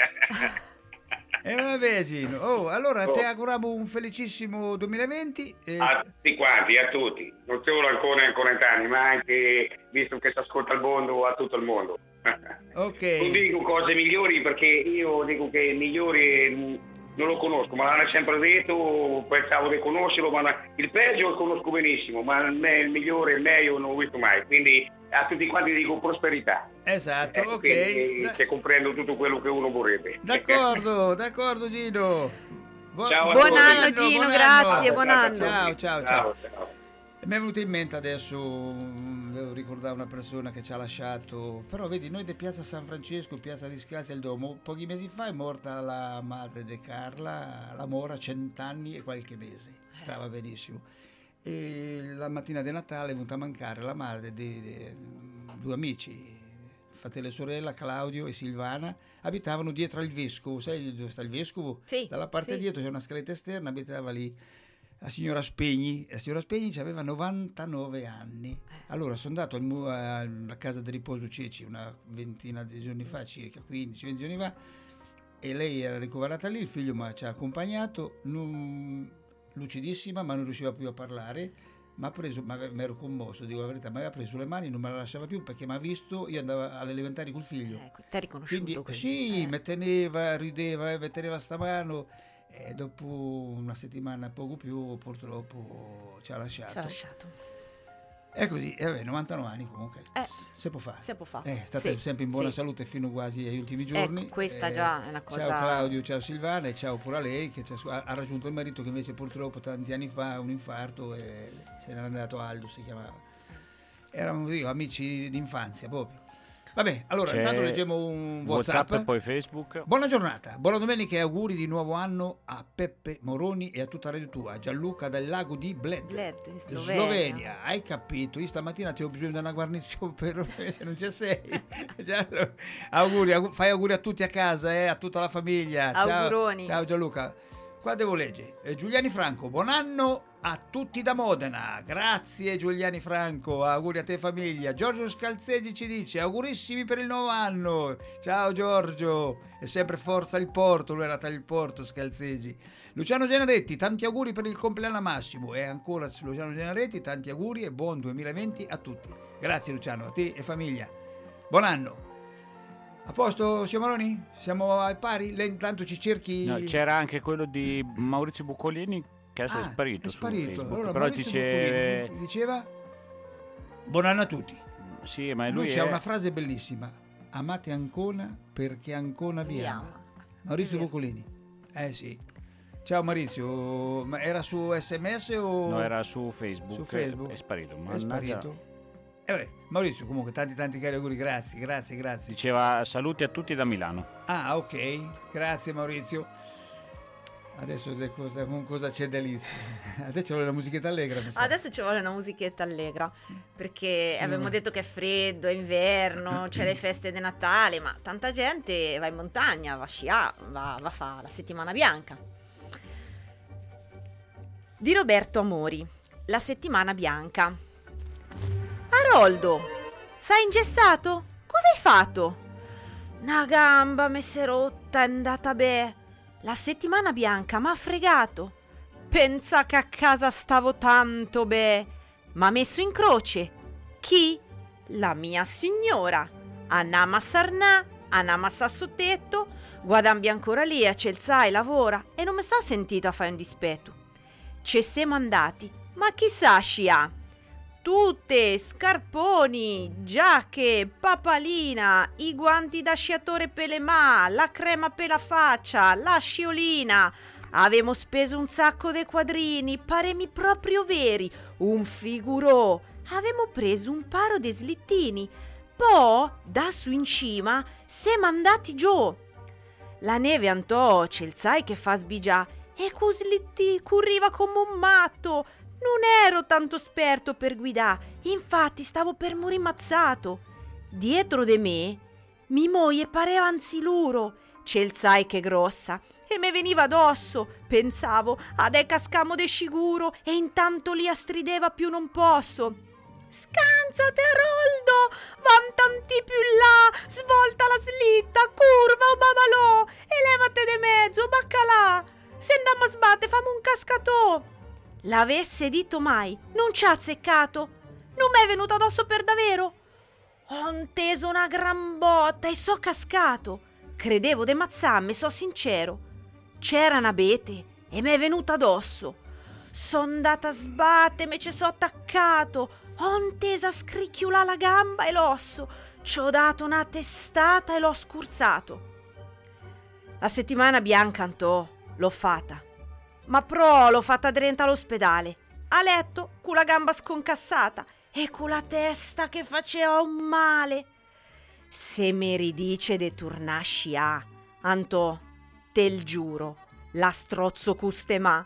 E vabbè Gino, allora ti auguriamo un felicissimo 2020 a tutti quanti, a tutti, non solo ancora anconetani, ma anche, visto che si ascolta il mondo, a tutto il mondo. Ok. Non dico cose migliori perché io dico che migliori non lo conosco, ma l'hanno sempre detto, pensavo di conoscerlo, ma il peggio lo conosco benissimo, ma il migliore, il meglio non l'ho visto mai, quindi a tutti quanti dico prosperità. Esatto, ok. Se comprendo tutto quello che uno vorrebbe. D'accordo Ciao Gino. Buon anno Gino, grazie, buon anno. Ciao. Mi è venuto in mente adesso, devo ricordare una persona che ci ha lasciato, però vedi, noi di Piazza San Francesco, Piazza di Scalzi al Domo, pochi mesi fa è morta la madre di Carla, la Mora, 100 anni e qualche mese, stava benissimo. E la mattina di Natale è venuta a mancare la madre di due amici, fratello e sorella, Claudio e Silvana, abitavano dietro al vescovo, sai dove sta il vescovo? Sì. Dalla parte dietro c'è una scaletta esterna, abitava lì. La signora Spegni aveva 99 anni. Allora sono andato alla casa di riposo Ceci una ventina di giorni fa, circa 15-20 giorni fa, e lei era ricoverata lì, il figlio ci ha accompagnato, lucidissima, ma non riusciva più a parlare, mi ero commosso, dico la verità, mi aveva preso le mani, non me la lasciava più perché mi ha visto, io andavo alle elementari col figlio. Ti ha riconosciuto? Quindi, sì, mi teneva, rideva, mi teneva sta mano. E dopo una settimana, poco più, purtroppo ci ha lasciato. È così, 99 anni comunque. Si può fare. È stata sempre in buona salute fino quasi agli ultimi giorni. Questa già è una cosa. Ciao Claudio, ciao Silvana e ciao pure a lei che ha raggiunto il marito che invece purtroppo tanti anni fa un infarto e se n'era andato. Aldo si chiamava. Eravamo amici d'infanzia proprio. Vabbè, allora intanto leggiamo un WhatsApp e poi Facebook. Buona giornata, buona domenica e auguri di nuovo anno a Peppe Moroni e a tutta Radio Tua, Gianluca del lago di Bled in Slovenia. Hai capito? Io stamattina ti ho bisogno di una guarnizione per se non ci sei. Auguri, fai auguri a tutti a casa, a tutta la famiglia. Auguroni. Ciao Gianluca. Qua devo leggere. Giuliani Franco, buon anno a tutti da Modena. Grazie Giuliani Franco, auguri a te famiglia. Giorgio Scalzesi ci dice augurissimi per il nuovo anno. Ciao Giorgio, e sempre forza il Porto, lui era il Porto Scalzesi. Luciano Genaretti, tanti auguri per il compleanno a Massimo. E ancora Luciano Genaretti, tanti auguri e buon 2020 a tutti. Grazie Luciano, a te e famiglia. Buon anno. A posto, Maroni? Siamo ai pari? Lei intanto ci cerchi... No, c'era anche quello di Maurizio Buccolini che adesso è sparito su Facebook. Allora, però diceva buon anno a tutti. Sì, ma lui c'ha una frase bellissima: amate Ancona perché Ancona vi ama. Maurizio Buccolini. Sì. Ciao Maurizio, ma era su SMS o... No, era su Facebook. È sparito. È sparito. Maurizio, comunque tanti cari auguri, grazie. Diceva saluti a tutti da Milano. Ok, grazie Maurizio. Adesso cosa c'è delizia? Adesso ci vuole una musichetta allegra. Adesso ci vuole una musichetta allegra perché abbiamo detto che è freddo, è inverno, c'è le feste di Natale, ma tanta gente va in montagna, va a sciare, va a fare la settimana bianca. Di Roberto Amori, la settimana bianca. Aroldo, sei ingessato? Cosa hai fatto? Una gamba mi si è rotta, è andata bene. La settimana bianca m'ha fregato. Pensa che a casa stavo tanto bene. M'ha messo in croce. Chi? La mia signora. Andiamo a Sarnà, andiamo a Sassotetto, guadagni ancora lì a Celzà e lavora e non mi sta sentita a fare un dispetto. Ci siamo andati, ma chissà scià. Tutte, scarponi, giacche, papalina, i guanti da sciatore per le mani, la crema per la faccia, la sciolina. Avevamo speso un sacco di quadrini, paremi proprio veri, un figurò. Avevamo preso un paro di slittini, poi da su in cima siamo andati giù. La neve antò, Celzai che fa sbigià, e coslitti curriva come un matto. Non ero tanto esperto per guidare, infatti stavo per morire mazzato. Dietro di me, mi moglie pareva anziluro, Celzai che grossa, e me veniva addosso. Pensavo, adè cascamo de sicuro, e intanto lì strideva più non posso. Scansate Aroldo, vam tanti più là, svolta la slitta, curva o babalò, e levate de mezzo, baccalà, se andiamo a sbattere famo un cascatò. L'avesse dito mai, non ci ha azzeccato, non m'è venuto addosso per davvero. Ho inteso una gran botta e so cascato, credevo de mazzarmi, so sincero. c'era un abete e mi è venuto addosso. Sono andata a sbattere, me ci sono attaccato, ho intesa scricchiolare la gamba e l'osso, ci ho dato una testata e l'ho scurzato. La settimana bianca antò, l'ho fatta, ma però l'ho fatta dentro all'ospedale, a letto, con la gamba sconcassata e con la testa che faceva un male. Se mi ridice de tornasci a, antò, tel giuro, la strozzo custemà.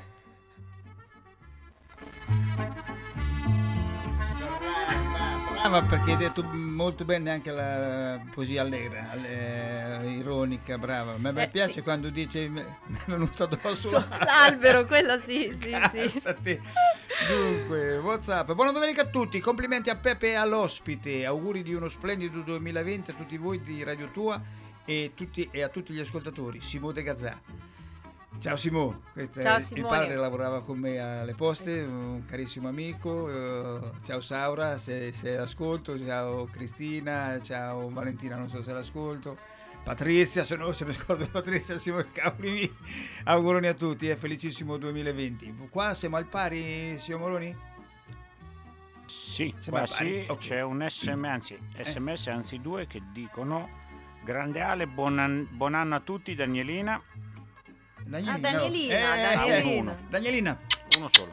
Brava, perché hai detto molto bene anche la poesia allegra, ironica, brava. A me piace sì. Quando dice mi è venuto addosso l'albero, quella sì. Dunque, WhatsApp. Buona domenica a tutti, complimenti a Peppe e all'ospite, auguri di uno splendido 2020 a tutti voi di Radio Tua e a tutti gli ascoltatori. Simo De Gazzà. Ciao Simo, ciao, il padre lavorava con me alle poste, un carissimo amico. Ciao Saura, se l'ascolto, ciao Cristina, ciao Valentina, non so se l'ascolto, Patrizia, se mi scordo Patrizia, Simo, cavoli, auguroni a tutti e felicissimo 2020. Qua siamo al pari, signor Moroni? Sì, qua sì, okay. C'è un sms, anzi due, che dicono: grande Ale, buon anno a tutti, Danielina. Danielina, uno solo.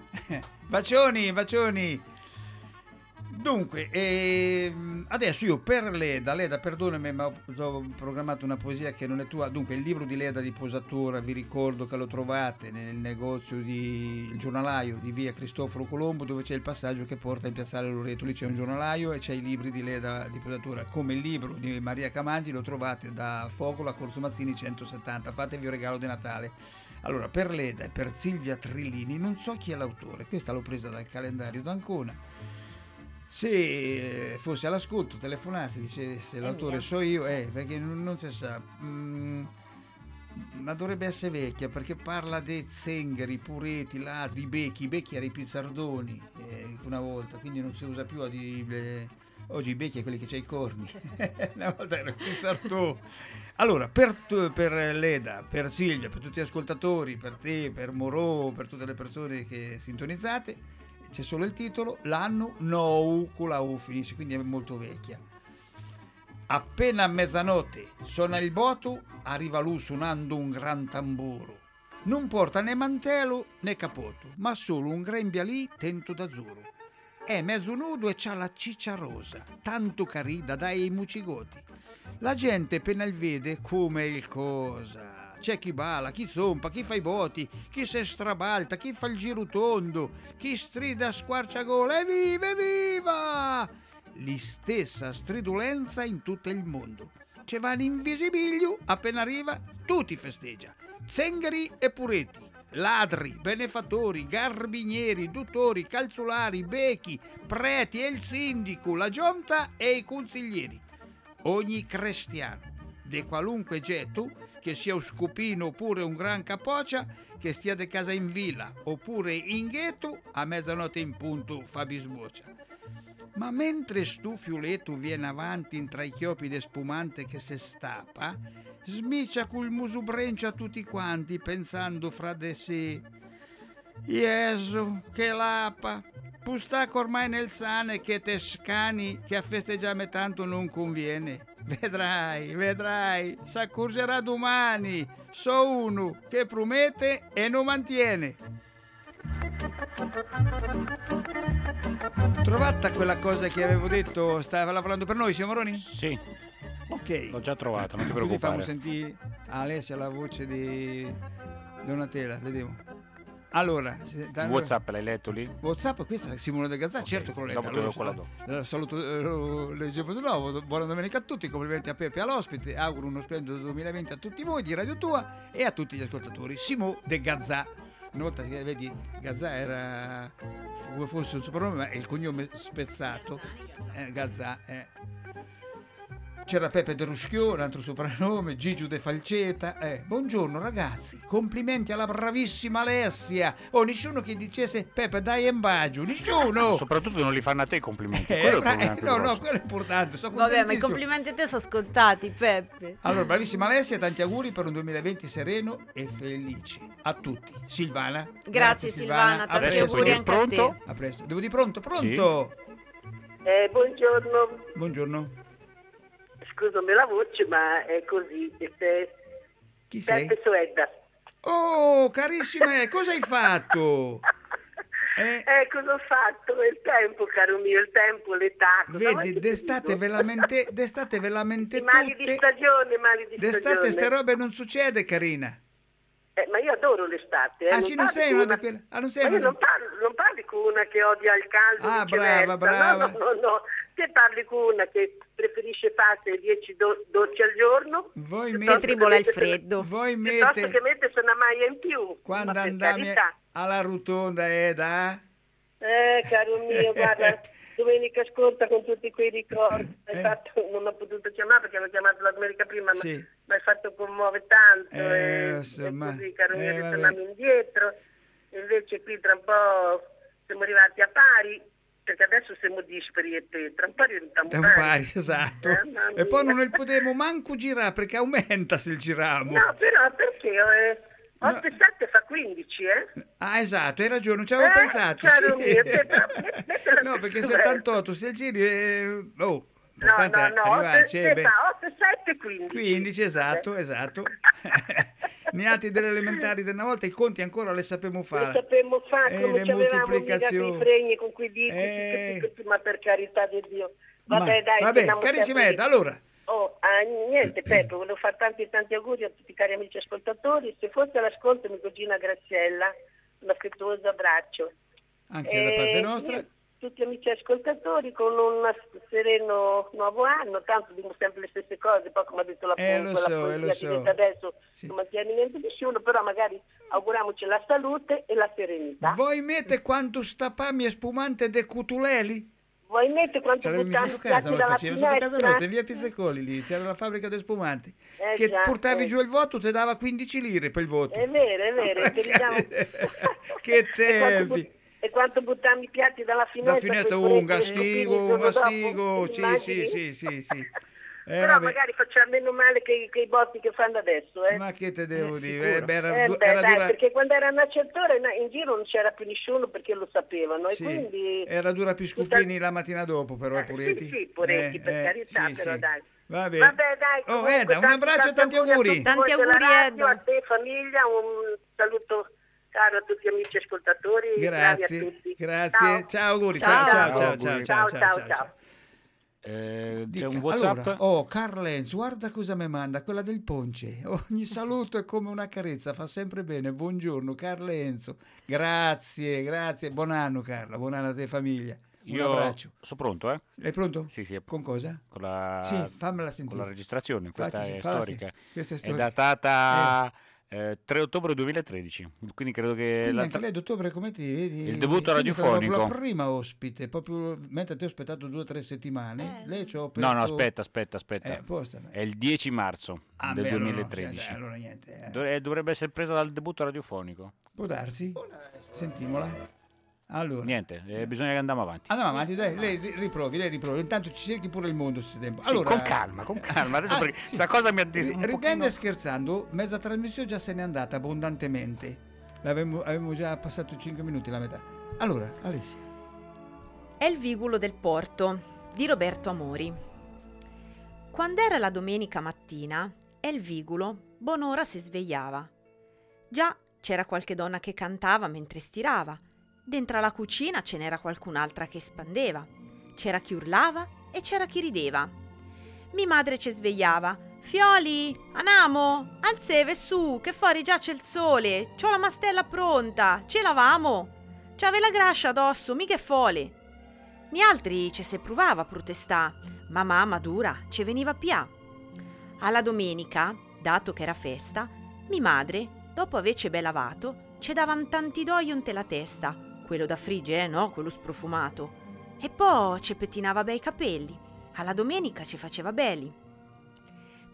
Bacioni. Dunque, adesso io per Leda, perdonami, ma ho programmato una poesia che non è tua. Dunque, il libro di Leda di Posatora, vi ricordo che lo trovate nel negozio Il Giornalaio di via Cristoforo Colombo, dove c'è il passaggio che porta in piazzale Loreto. Lì c'è un giornalaio e c'è i libri di Leda di Posatora. Come il libro di Maria Camaggi lo trovate da Focola, Corso Mazzini 170. Fatevi un regalo di Natale. Allora, per Leda e per Silvia Trillini, non so chi è l'autore, questa l'ho presa dal calendario d'Ancona. Se fosse all'ascolto, telefonaste, dicesse l'autore so io, perché non si sa, ma dovrebbe essere vecchia, perché parla dei zengari, pureti, ladri, i becchi erano i pizzardoni una volta, quindi non si usa più oggi i becchi è quelli che c'hai i corni. Una volta era il pizzardone. Allora, per Leda, per Silvia, per tutti gli ascoltatori, per te, per Morò, per tutte le persone che sintonizzate, c'è solo il titolo, l'anno nou, con la U finisce, quindi è molto vecchia. Appena a mezzanotte suona il boto, arriva lui suonando un gran tamburo. Non porta né mantello né capoto, ma solo un grembialì tento d'azzurro. È mezzo nudo e c'ha la ciccia rosa, tanto carina dai ai mucigoti. La gente appena il vede come il cosa. C'è chi balla, chi zompa, chi fa i boti, chi se strabalta, chi fa il giro tondo, chi strida a squarciagola, evviva! L'istessa stridulenza in tutto il mondo. C'è va l'invisibilio, appena arriva, tutti festeggia. Zengari e pureti, ladri, benefattori, garbinieri, dottori, calzolari, becchi, preti e il sindaco, la giunta e i consiglieri. Ogni cristiano, di qualunque getto, che sia un scopino oppure un gran capoccia, che stia di casa in villa oppure in ghetto, a mezzanotte in punto fa bisboccia. Ma mentre stu fiuletto viene avanti in tra i chiopi de spumante che se stappa, smicia col muso brencio a tutti quanti, pensando fra de sé: Gesù, che lapa, pustacco ormai nel sane che te scani, che a festeggiare tanto non conviene. Vedrai, s'accorgerà domani, so uno che promette e non mantiene. Trovata quella cosa che avevo detto, stava lavorando per noi, signor Moroni? Sì. Ok. L'ho già trovata, non ti preoccupare. Facciamo sentire a Alessia la voce di Donatella, vediamo. Allora, WhatsApp l'hai letto lì? WhatsApp, questa è Simone De Gazzà, okay. Certo che l'ho letto. Allora, saluto, leggevo di nuovo. Buona domenica a tutti, complimenti a Peppe e all'ospite. Auguro uno splendido 2020 a tutti voi di Radio Tua e a tutti gli ascoltatori. Simone De Gazzà. Una volta che vedi, Gazzà era come fosse un soprannome, ma è il cognome spezzato. Gazzà. C'era Pepe De Ruschiò, un altro soprannome, Gigiu De Falceta. Buongiorno ragazzi, complimenti alla bravissima Alessia. Nessuno che dicesse Pepe dai un bacio, nessuno. Soprattutto non li fanno a te i complimenti. Quello è il problema no, quello è importante. Vabbè, ma i complimenti a te sono scontati, Peppe. Allora, bravissima Alessia, tanti auguri per un 2020 sereno e felice a tutti. Silvana. Grazie Silvana, tanti auguri anche a te. A presto. Devo di pronto? Sì. Buongiorno. Buongiorno. Scusami la voce, ma è così. Chi sei? Peppe Suedda. Oh, carissima, cosa hai fatto? Cosa ho fatto? Il tempo, caro mio, il tempo, l'età. Vedi, d'estate ve lamentate tutte. Mali di stagione. D'estate ste robe non succede, carina. Ma io adoro l'estate. Non sei una di quelle. Non parli con una che odia il caldo. Brava. No. Te parli con una che preferisce farsi 10 dolci al giorno. Che tribola il freddo. Piuttosto che mettersi una maglia in più. Quando andavi alla rotonda, caro mio, guarda, domenica scorsa con tutti quei ricordi. Non ho potuto chiamare perché avevo chiamato la domenica prima, ma mi hai fatto commuovere tanto. Così, caro mio, ritorniamo indietro. Invece qui tra un po' siamo arrivati a pari. Perché adesso siamo dispari e te, tra un po' diventiamo pari, esatto. E poi non ne potremo manco girare perché aumenta se il giriamo. No, però perché 8 e 7 fa 15, esatto, hai ragione, non ci avevo pensato. Caro mio, no, perché 78 se il giri No, 8 e 7 15. 15, esatto. Ne altri delle elementari di una volta, i conti ancora le sappiamo fare. Come le moltiplicazioni. I fregni con cui dici, ma per carità di Dio. Vabbè, carissima Eda, allora. Niente, Peppe, volevo fare tanti auguri a tutti i cari amici ascoltatori. Se fosse all'ascolto mia cugina Graziella, un affettuoso abbraccio. Anche da parte nostra. Tutti amici ascoltatori con un sereno nuovo anno, tanto dico sempre le stesse cose, poi come ha detto la poesia adesso non mantiene niente di nessuno, però magari auguriamoci la salute e la serenità. Voi mette quanto stapami e spumante de cutuleli? Voi mette quanto buttami piatti dalla finestra? Sotto casa nostra, in via Pizzecoli lì, c'era la fabbrica di spumanti, che portavi giù il voto, ti dava 15 lire per il voto. È vero, che tempi! E quanto buttiamo i piatti dalla finestra? Da finestra un gastigo, sì. Però magari facciamo meno male che i botti che fanno adesso. Ma che te devo dire? Perché quando era una certa ora in giro non c'era più nessuno perché lo sapevano. Sì. E quindi era dura più scuppini la mattina dopo, però, puretti. Sì, puretti, per carità, però dai. Va bene. Vabbè, dai. Eda, un abbraccio e tanti auguri. Tanti auguri, Eda. A te, famiglia, un saluto caro a tutti gli amici ascoltatori. Grazie a tutti. Grazie. Ciao, auguri. Ciao. C'è un WhatsApp? Allora, Carlenz, guarda cosa mi manda, quella del Ponce. Ogni saluto è come una carezza, fa sempre bene. Buongiorno Carlenzo. Grazie. Buon anno Carla, buon anno a te famiglia. Un abbraccio. Sono pronto, È pronto? Sì. Con cosa? Sì, fammela sentire. Con la registrazione, questa è storica. Questa è storica. È datata 3 ottobre 2013, quindi credo che... anche lei d'ottobre, come ti vedi? Il debutto radiofonico. La prima ospite, proprio mentre ti ho aspettato 2 o 3 settimane, lei ci ho aperto... No, aspetta. È il 10 marzo del 2013. Allora niente. Dovrebbe essere presa dal debutto radiofonico. Può darsi? Sentimmola. Allora. Niente, bisogna che andiamo avanti. Andiamo avanti, dai, lei riprovi. Intanto ci cerchi pure il mondo se tempo. Allora, sì, con calma. Adesso perché sta cosa mi ha ridendo e scherzando, mezza trasmissione già se n'è andata abbondantemente. Avevamo già passato 5 minuti la metà. Allora, Alessia. È il Vigulo del Porto di Roberto Amori. Quando era la domenica mattina, El Vigulo buon'ora si svegliava. Già c'era qualche donna che cantava mentre stirava. Dentro la cucina ce n'era qualcun'altra che spandeva. C'era chi urlava e c'era chi rideva. Mi madre ci svegliava. Fioli, anamo, alzeve su, che fuori già c'è il sole. C'ho la mastella pronta, ce lavamo. C'ave la grascia addosso, mica è fole. Ni altri ci se provava a protestà, ma mamma dura ci veniva pià. Alla domenica, dato che era festa, mi madre, dopo avece ben lavato, ci davan tanti doion la testa. Quello da frigge, no? Quello sprofumato. E poi ci pettinava bei capelli. Alla domenica ci faceva belli.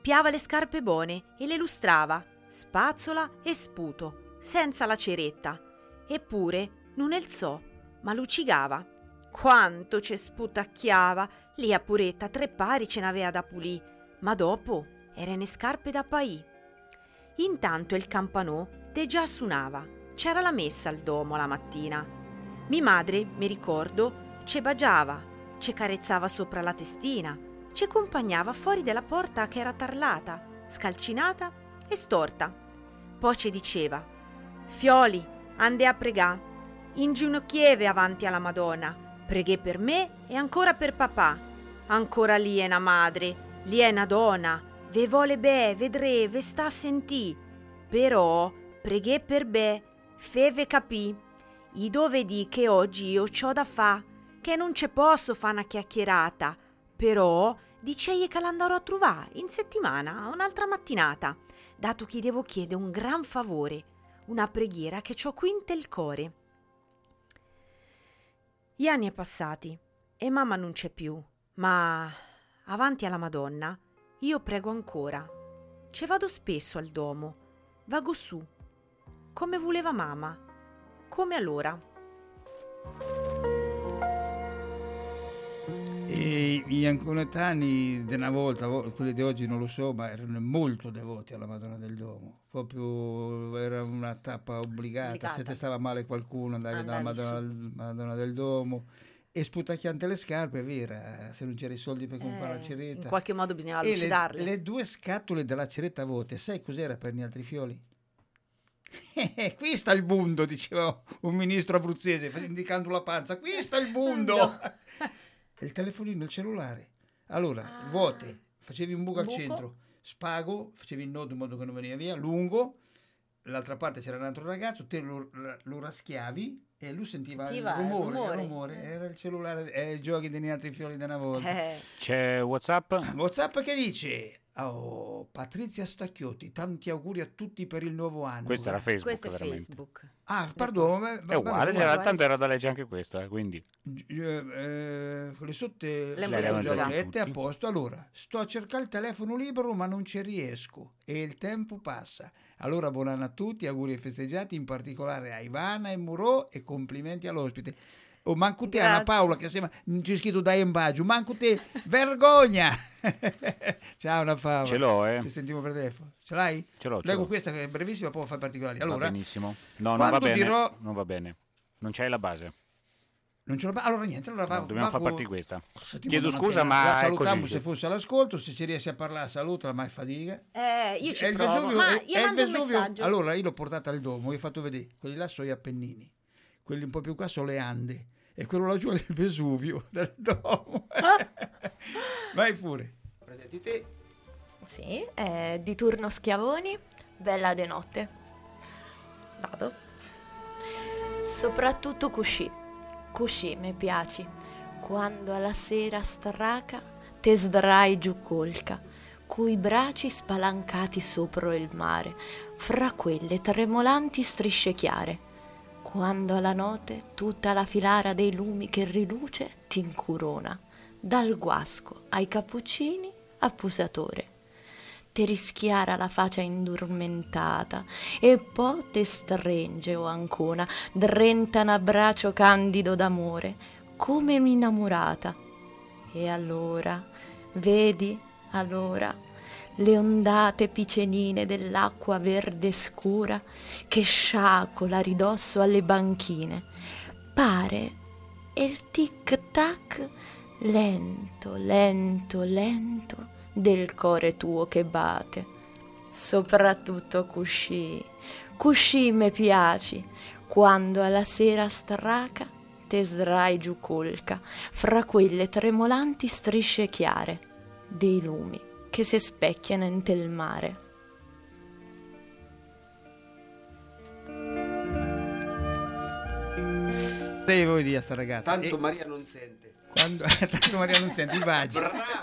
piava le scarpe buone e le lustrava, spazzola e sputo, senza la ceretta. Eppure non il so, ma lucigava. Quanto ce sputacchiava, lì a Puretta 3 pari ce n'aveva da pulì, ma dopo erano scarpe da paì. Intanto il campanò de già suonava, c'era la messa al domo la mattina. Mi madre, mi ricordo, ce bagiava, ce carezzava sopra la testina, ci accompagnava fuori della porta che era tarlata, scalcinata e storta. Poi ci diceva: «Fioli, ande a pregà, inginocchieve avanti alla Madonna, preghè per me e ancora per papà. Ancora lì è una madre, lì è una donna, ve vuole be, vedrè, ve sta a sentì. Però preghè per be, feve capì. I dove di che oggi io c'ho da fa, che non ce posso fa una chiacchierata, però dicei che l'andrò a trovare in settimana, un'altra mattinata, dato che devo chiedere un gran favore, una preghiera che c'ho qui in il core». Gli anni è passati e mamma non c'è più, ma avanti alla Madonna io prego ancora. Ce vado spesso al domo, vago su, come voleva mamma, come allora. E gli anconetani di una volta, quelli di oggi non lo so, ma erano molto devoti alla Madonna del Domo. Proprio era una tappa obbligata. Se ti stava male qualcuno andavi dalla Madonna del Domo. E sputacchiante le scarpe, vera, se non c'era i soldi per comprare la ceretta. In qualche modo bisognava lucidarle. Le 2 scatole della ceretta vuote, sai cos'era per gli altri fioli? Qui sta il bundo, diceva un ministro abruzzese, indicando la panza. Qui sta il bundo. Il telefonino, il cellulare. Allora, vuote, facevi un buco al centro, spago, facevi il nodo in modo che non veniva via, lungo, l'altra parte c'era un altro ragazzo, te lo raschiavi e lui sentiva il rumore. Era il cellulare, i giochi degli altri fiori di una volta. C'è WhatsApp? WhatsApp che dice: «Oh, Patrizia Stacchiotti, tanti auguri a tutti per il nuovo anno». Questo era Facebook. Questo è veramente. Facebook. Ah, perdono. È uguale, tanto era da leggere anche questo, quindi. Le sotto le già lette, a posto. Allora, sto a cercare il telefono libero ma non ci riesco e il tempo passa. Allora, buon anno a tutti, auguri e festeggiati, in particolare a Ivana e Murò, e complimenti all'ospite. Oh, manco te, Anna Paola, che sembra c'è scritto dai in baggio, manco te, vergogna. Ciao Anna Paola. Ce l'ho, Ci sentiamo per telefono. Ce l'hai? Ce l'ho. Leggo questa che è brevissima, poi fare particolari. Allora, va benissimo. No, non va bene. Non va bene. Non c'hai la base. Non ce l'ho. Allora niente, allora dobbiamo far partire questa. Chiedo scusa, ma è salutiamo così. Se fosse all'ascolto, se ci riesci a parlare, saluta, ma è fatica. Io ci provo, ma io mando un messaggio. Allora, io l'ho portata al domo, gli ho fatto vedere, quelli là sono gli Appennini, quelli un po' più qua sono le Ande, e quello laggiù è il Vesuvio del domo. Vai pure. Presenti te. Sì, è di turno Schiavoni, bella de notte. Vado. Soprattutto Cuscì mi piaci, quando alla sera straca te sdrai giù colca, coi bracci spalancati sopra il mare, fra quelle tremolanti strisce chiare, quando alla notte tutta la filara dei lumi che riluce t'incurona, dal guasco ai cappuccini a Pusatore. Te rischiara la faccia indormentata e poi te stringe o ancora, drenta un abbraccio candido d'amore, come un'innamorata. E allora, vedi, le ondate picenine dell'acqua verde scura che sciacola ridosso alle banchine, pare il tic-tac lento, lento, lento, del core tuo che bate. Soprattutto Cuscì me piaci, quando alla sera straca te sdrai giù colca, fra quelle tremolanti strisce chiare dei lumi che si specchiano in tel mare. Che vuoi dire a sta ragazza? Tanto Maria non sente. Tanto Maria non sente, i vagi.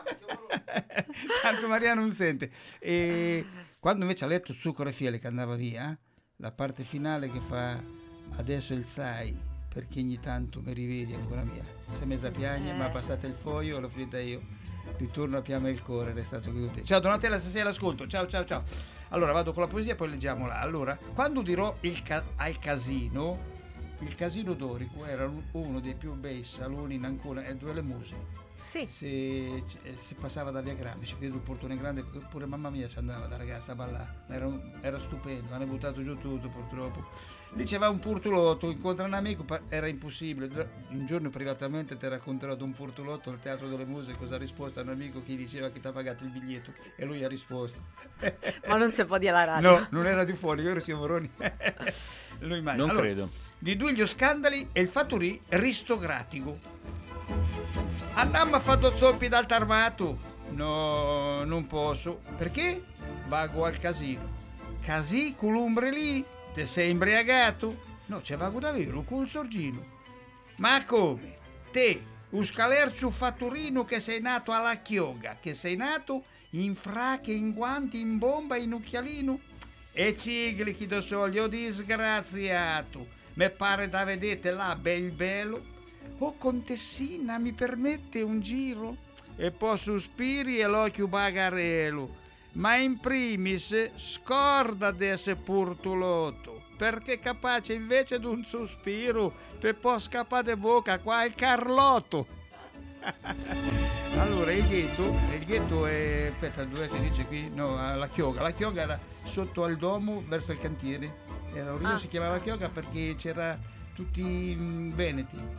Tanto Maria non sente. E quando invece ha letto Zucchero e Fiele che andava via, la parte finale che fa adesso il sai perché ogni tanto mi rivedi ancora mia. Se mi piagne, ma passate il foglio, l'ho finita io. Ritorno a Piama il cuore, restato qui con te. Ciao Donatella, stasera l'ascolto. Ciao. Allora vado con la poesia, poi leggiamola. Allora, quando dirò al casino, il Casino Dorico era uno dei più bei saloni in Ancona e dove le Muse. Sì. Se passava da via Gramsci, vedo il portone grande, pure mamma mia ci andava da ragazza a ballare, era stupendo, hanno buttato giù tutto purtroppo. Lì c'era un purtolotto, incontra un amico, era impossibile. Un giorno privatamente ti racconterò di un purtolotto al Teatro delle Muse, cosa ha risposto a un amico che diceva che ti ha pagato il biglietto e lui ha risposto. Ma non si può dire alla radio. No, non era di fuori, io ero Moroni. Lo immagino. Non credo. Di due gli scandali e il fatturì ristocratico. Andammo a fare zoppi dal tarmato? No, non posso. Perché? Vago al casino. Casì con l'ombrellì? Te sei imbriagato? No, c'è vago davvero col sorgino. Ma come? Te, un scalercio fatturino che sei nato alla chioga, che sei nato in fracche, in guanti, in bomba, in occhialino? E cigli chi do soldi, oh disgraziato. Me pare da vedete là bel bello. Oh contessina, mi permette un giro? E poi sospiri e l'occhio bagarello. Ma in primis scorda d'esse purtolotto, perché capace invece d'un sospiro te può scappare de bocca qua il Carlotto. Allora il ghetto è, aspetta, dove si dice qui? No, la chioga era sotto al domo verso il cantiere. Si chiamava chioga perché c'era tutti veneti.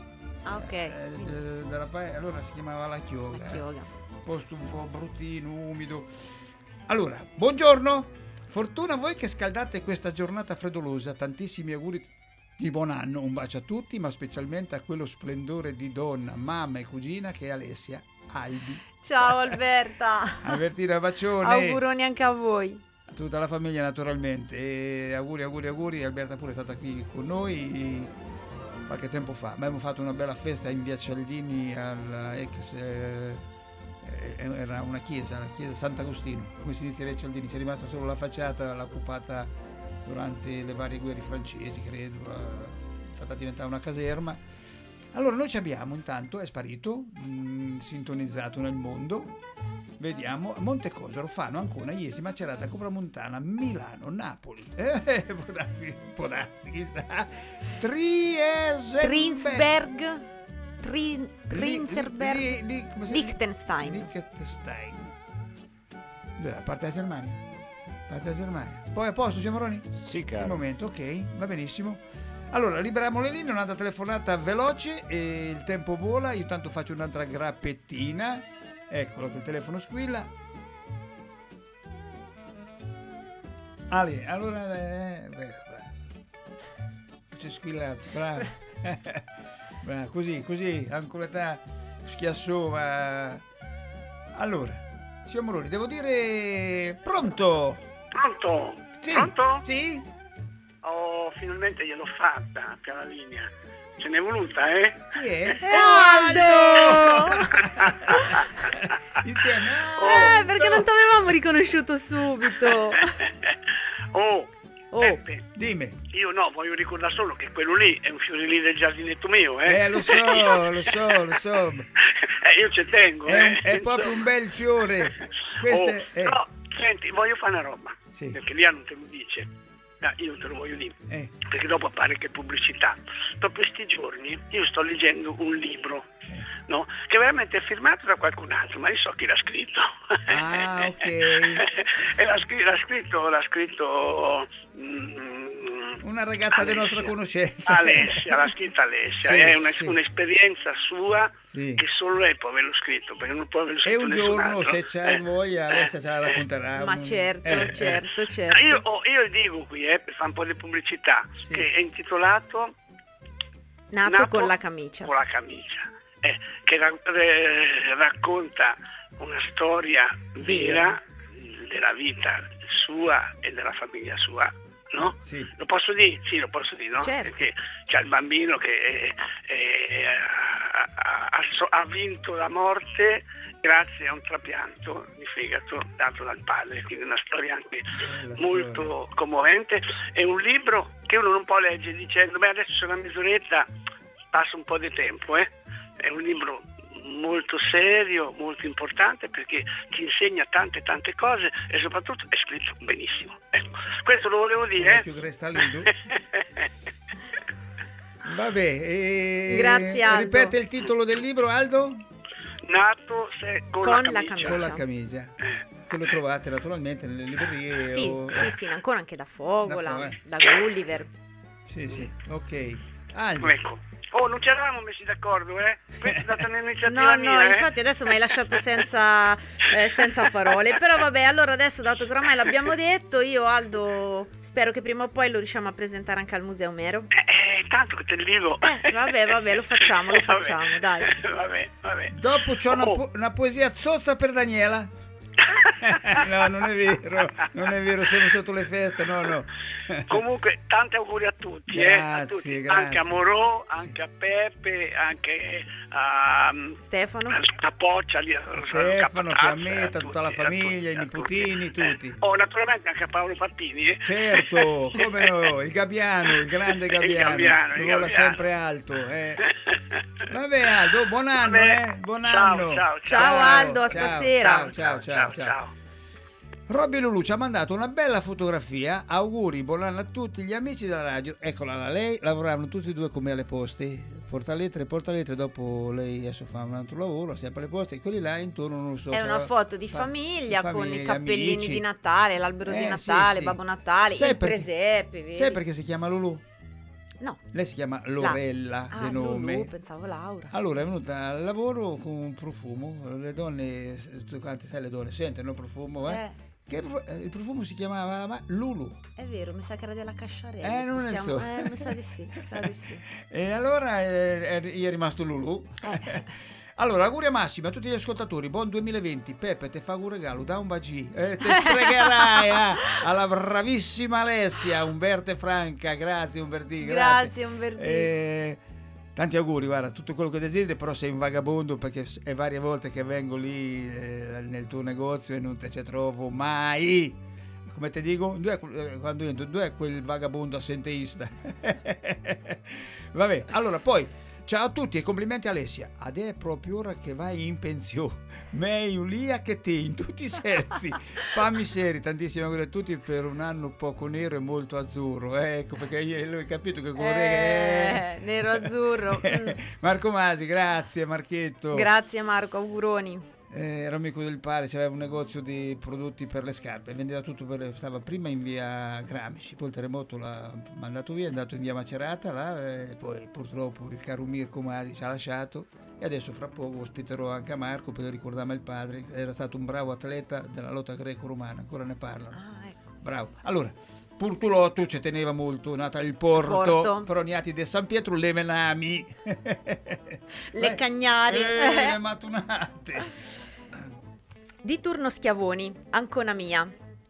Allora si chiamava la chioga. Posto un po' bruttino, umido. Allora, buongiorno. Fortuna a voi che scaldate questa giornata freddolosa. Tantissimi auguri di buon anno. Un bacio a tutti, ma specialmente a quello splendore di donna, mamma e cugina che è Alessia Albi. Ciao Alberta. Albertina, bacione. Auguroni anche a voi. A tutta la famiglia naturalmente. E auguri. Alberta pure è stata qui con noi qualche tempo fa. Abbiamo fatto una bella festa in via Cialdini era una chiesa, la chiesa Sant'Agostino, come si dice via Cialdini, c'è rimasta solo la facciata, l'ha occupata durante le varie guerre francesi, credo, fatta diventare una caserma. Allora noi ci abbiamo, intanto è sparito, sintonizzato nel mondo, vediamo, Montecosero, Fano, Ancona, Iesi, Macerata, Copramontana, Milano, Napoli, può darsi, chissà, Trinsberg, Liechtenstein. A parte la Germania. Poi a posto, siamo Moroni? Sì, caro. Un momento, ok, va benissimo. Allora, liberiamo le linee, un'altra telefonata veloce e il tempo vola. Io tanto faccio un'altra grappettina. Eccolo che il telefono squilla. Allora, c'è squillato, bravo. Così, ancora schiassò, ma... Allora, signor Moroni, devo dire... Pronto? Sì. Pronto? Sì? Oh, finalmente gliel'ho fatta per la linea. Ce n'è voluta, Chi è? Aldo! Insieme. Perché non ti avevamo riconosciuto subito. Peppe, dimmi. Io voglio ricordare solo che quello lì è un fiorellino del giardinetto mio, Lo so. Io ci tengo, È proprio un bel fiore. No, senti, voglio fare una roba. Sì. Perché Lia non te lo dice. Io te lo voglio dire. Perché dopo appare che pubblicità. Proprio questi giorni io sto leggendo un libro, no? Che veramente è firmato da qualcun altro, ma io so chi l'ha scritto. Ok. E l'ha scritto una ragazza di nostra conoscenza. L'ha scritta Alessia. Sì, è un'esperienza sua che solo lei può averlo scritto, perché non può averlo scritto. E un giorno, se c'hai voglia, Alessia ce la racconterà. Ma certo. Io dico qui, per fare un po' di pubblicità, che è intitolato Nato con la camicia. Che racconta una storia vera della vita sua e della famiglia sua, no? Sì. Lo posso dire? Sì, lo posso dire, no? Certo. Perché c'è il bambino che ha vinto la morte grazie a un trapianto di fegato dato dal padre, quindi una storia anche molto commovente. È un libro che uno non può leggere dicendo adesso c'è una mezz'oretta, passa un po' di tempo, È un libro molto serio, molto importante, perché ti insegna tante cose e soprattutto è scritto benissimo. Ecco, questo lo volevo dire. Più cristallino. Vabbè, grazie Aldo. Ripete il titolo del libro, Aldo? Nato con la camicia. Con la camicia. Che lo trovate naturalmente nelle librerie. Sì, ancora anche da Fogola, da Gulliver. Sì, ok. Aldo. Ecco. Oh, non ci eravamo messi d'accordo, Questa è stata un'iniziativa mia, No, infatti adesso mi hai lasciato senza parole. Però vabbè, allora adesso, dato che ormai l'abbiamo detto, io Aldo spero che prima o poi lo riusciamo a presentare anche al Museo Omero. Tanto che te li dico. Vabbè, lo facciamo, dai. Vabbè. Dopo c'ho una poesia zozza per Daniela. No, non è vero, siamo sotto le feste, no. Comunque, tanti auguri a tutti, grazie. Anche a Morò, anche a Peppe, anche a Stefano, a Poccia, Stefano, Fiammetta, tutta la famiglia, i nipotini, tutti. Naturalmente anche a Paolo Pappini. Certo, come no, il grande Gabbiano, lo vola sempre alto. Vabbè Aldo, buon anno, buon anno. Ciao Aldo, a stasera. Ciao. Robby Lulu ci ha mandato una bella fotografia. Auguri, buon anno a tutti gli amici della radio. Eccola lei, lavoravano tutti e due come alle poste, portalettere. Dopo lei adesso fa un altro lavoro, sempre alle poste, e quelli là intorno non lo so. È una foto di famiglia con i cappellini amici. Di Natale, l'albero di Natale, Babbo Natale, il presepe. Vedi? Sai perché si chiama Lulu? No. Lei si chiama Lorella di nome. Lulu, pensavo Laura. Allora è venuta al lavoro con un profumo. Le donne, quante sai le donne sentono il profumo, il profumo si chiamava Lulu. È vero, mi sa che era della Casciarella. Non è so. Mi sa di sì. E allora è rimasto Lulu. Allora, auguri a Massimo, a tutti gli ascoltatori, buon 2020. Peppe te fa un regalo, da un bacì, te stregherai alla bravissima Alessia, Umberto e Franca, grazie Umberti. Grazie Umberti. Tanti auguri, guarda, tutto quello che desideri, però sei un vagabondo, perché è varie volte che vengo lì nel tuo negozio e non te ci trovo mai. Come ti dico? Quando entro, dove è quel vagabondo assenteista? Vabbè, allora poi... Ciao a tutti e complimenti a Alessia. Ed è proprio ora che vai in pensione. Meglio lì che te, in tutti i sensi. Fammi seri, tantissimi auguri a tutti per un anno poco nero e molto azzurro. Ecco, perché io ho capito che nero azzurro. Marco Masi, grazie Marchetto. Grazie Marco, auguroni. Era amico del padre, aveva un negozio di prodotti per le scarpe, vendeva tutto stava prima in via Gramsci, poi il terremoto l'ha mandato via, è andato in via Macerata là, e poi purtroppo il caro Mirko Masi ci ha lasciato, e adesso fra poco ospiterò anche a Marco per ricordarmi il padre, era stato un bravo atleta della lotta greco-romana, ancora ne parlano. Ecco. Bravo. Allora, Purtulotto ci teneva molto, nata il Porto. Proniati di San Pietro, le Menami, le Cagnari, le Matunate. Di turno Schiavoni, Ancona mia.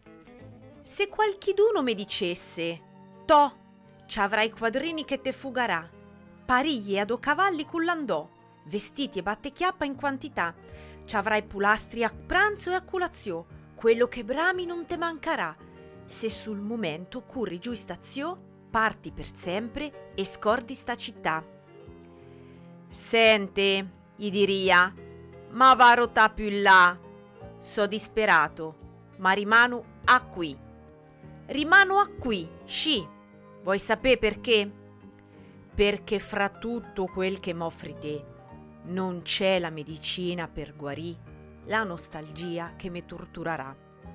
Se qualchiduno mi dicesse, to, c'avrai quadrini che te fugarà, pariglie ad o cavalli cullandò, vestiti e battechiappa in quantità, c'avrai pulastri a pranzo e a colazione, quello che brami non te mancarà. Se sul momento curri giù in stazio, parti per sempre e scordi sta città. Sente, gli diria, ma va a rotà più in là. So disperato, ma rimano a qui. Rimano a qui, sci. Vuoi sapere perché? Perché fra tutto quel che m'offri te, non c'è la medicina per guarì la nostalgia che mi torturerà.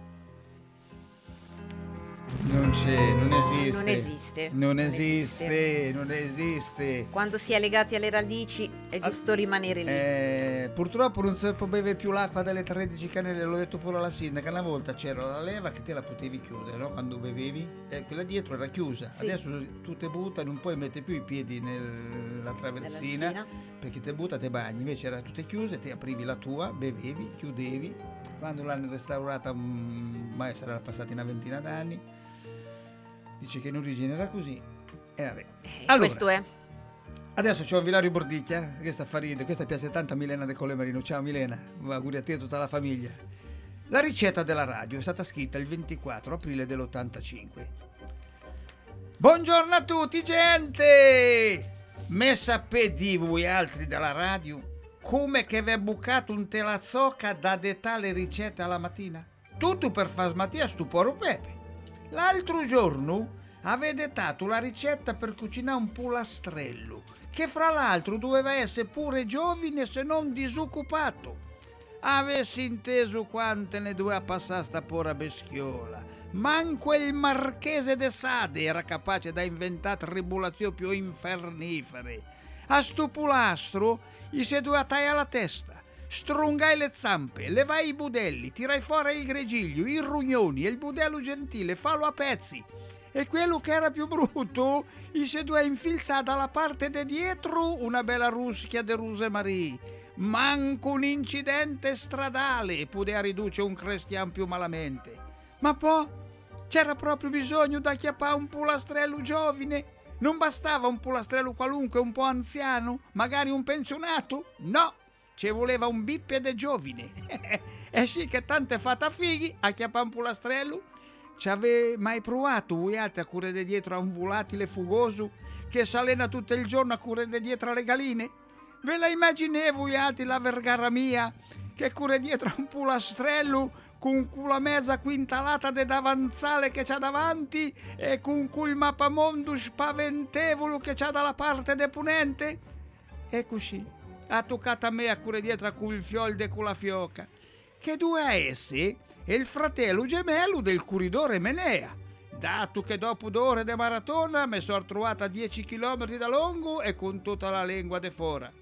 Non esiste. Quando si è legati alle radici è giusto rimanere lì. Purtroppo non si può bere più l'acqua delle 13 cannelle, l'ho detto pure alla sindaca. Una volta c'era la leva che te la potevi chiudere, no? Quando bevevi, quella dietro era chiusa. Sì. Adesso tu te butta, non puoi mettere più i piedi nella traversina perché te butta, te bagni. Invece era tutte chiuse, te aprivi la tua, bevevi, chiudevi. Quando l'hanno restaurata, mai sarà passata una ventina d'anni. Dice che in origine era così. Vabbè. Allora, questo è. Adesso c'ho Vilario Bordicchia che sta a fare ridere. Questa piace tanto a Milena De Collemarino. Ciao Milena, auguri a te e a tutta la famiglia. La ricetta della radio è stata scritta il 24 aprile dell'85. Buongiorno a tutti, gente! Me sapete voi altri della radio come che vi è bucato un telazocca da dettare le ricette alla mattina? Tutto per far smatire a stupore Pepe. L'altro giorno avete dato la ricetta per cucinare un pulastrello, che fra l'altro doveva essere pure giovane se non disoccupato. Avessi inteso quante ne doveva passare sta pora beschiola. Manco il marchese de Sade era capace da inventare tribolazioni più infernifere. A sto pulastro gli si doveva tagliare la testa, strungai le zampe, levai i budelli, tirai fuori il gregiglio, i rugnoni e il budello gentile, fallo a pezzi. E quello che era più brutto, gli si doveva infilzare dalla parte di dietro una bella ruschia de Rosemarie. Manco un incidente stradale poteva ridurre un cristiano più malamente. Ma poi c'era proprio bisogno da chiappare un pulastrello giovine? Non bastava un pulastrello qualunque, un po' anziano, magari un pensionato? No, ci voleva un bippede giovine. E sì che tante fate a fighi a chiappare un pulastrello. Ci avete mai provato voi altri a correre dietro a un volatile fugoso che s'allena tutto il giorno a correre dietro alle galline? Ve la immaginevo voi altri la vergara mia che corre dietro a un pulastrello con quella mezza quintalata de davanzale che c'ha davanti e con quel mappamondo spaventevolo che c'ha dalla parte de ponente? E così ha toccato a me a correre dietro a quel fiol de quella fioca, che doveva essere il fratello gemello del corridore Menea, dato che dopo 2 ore di maratona mi sono trovata a 10 chilometri da lungo e con tutta la lingua de fora.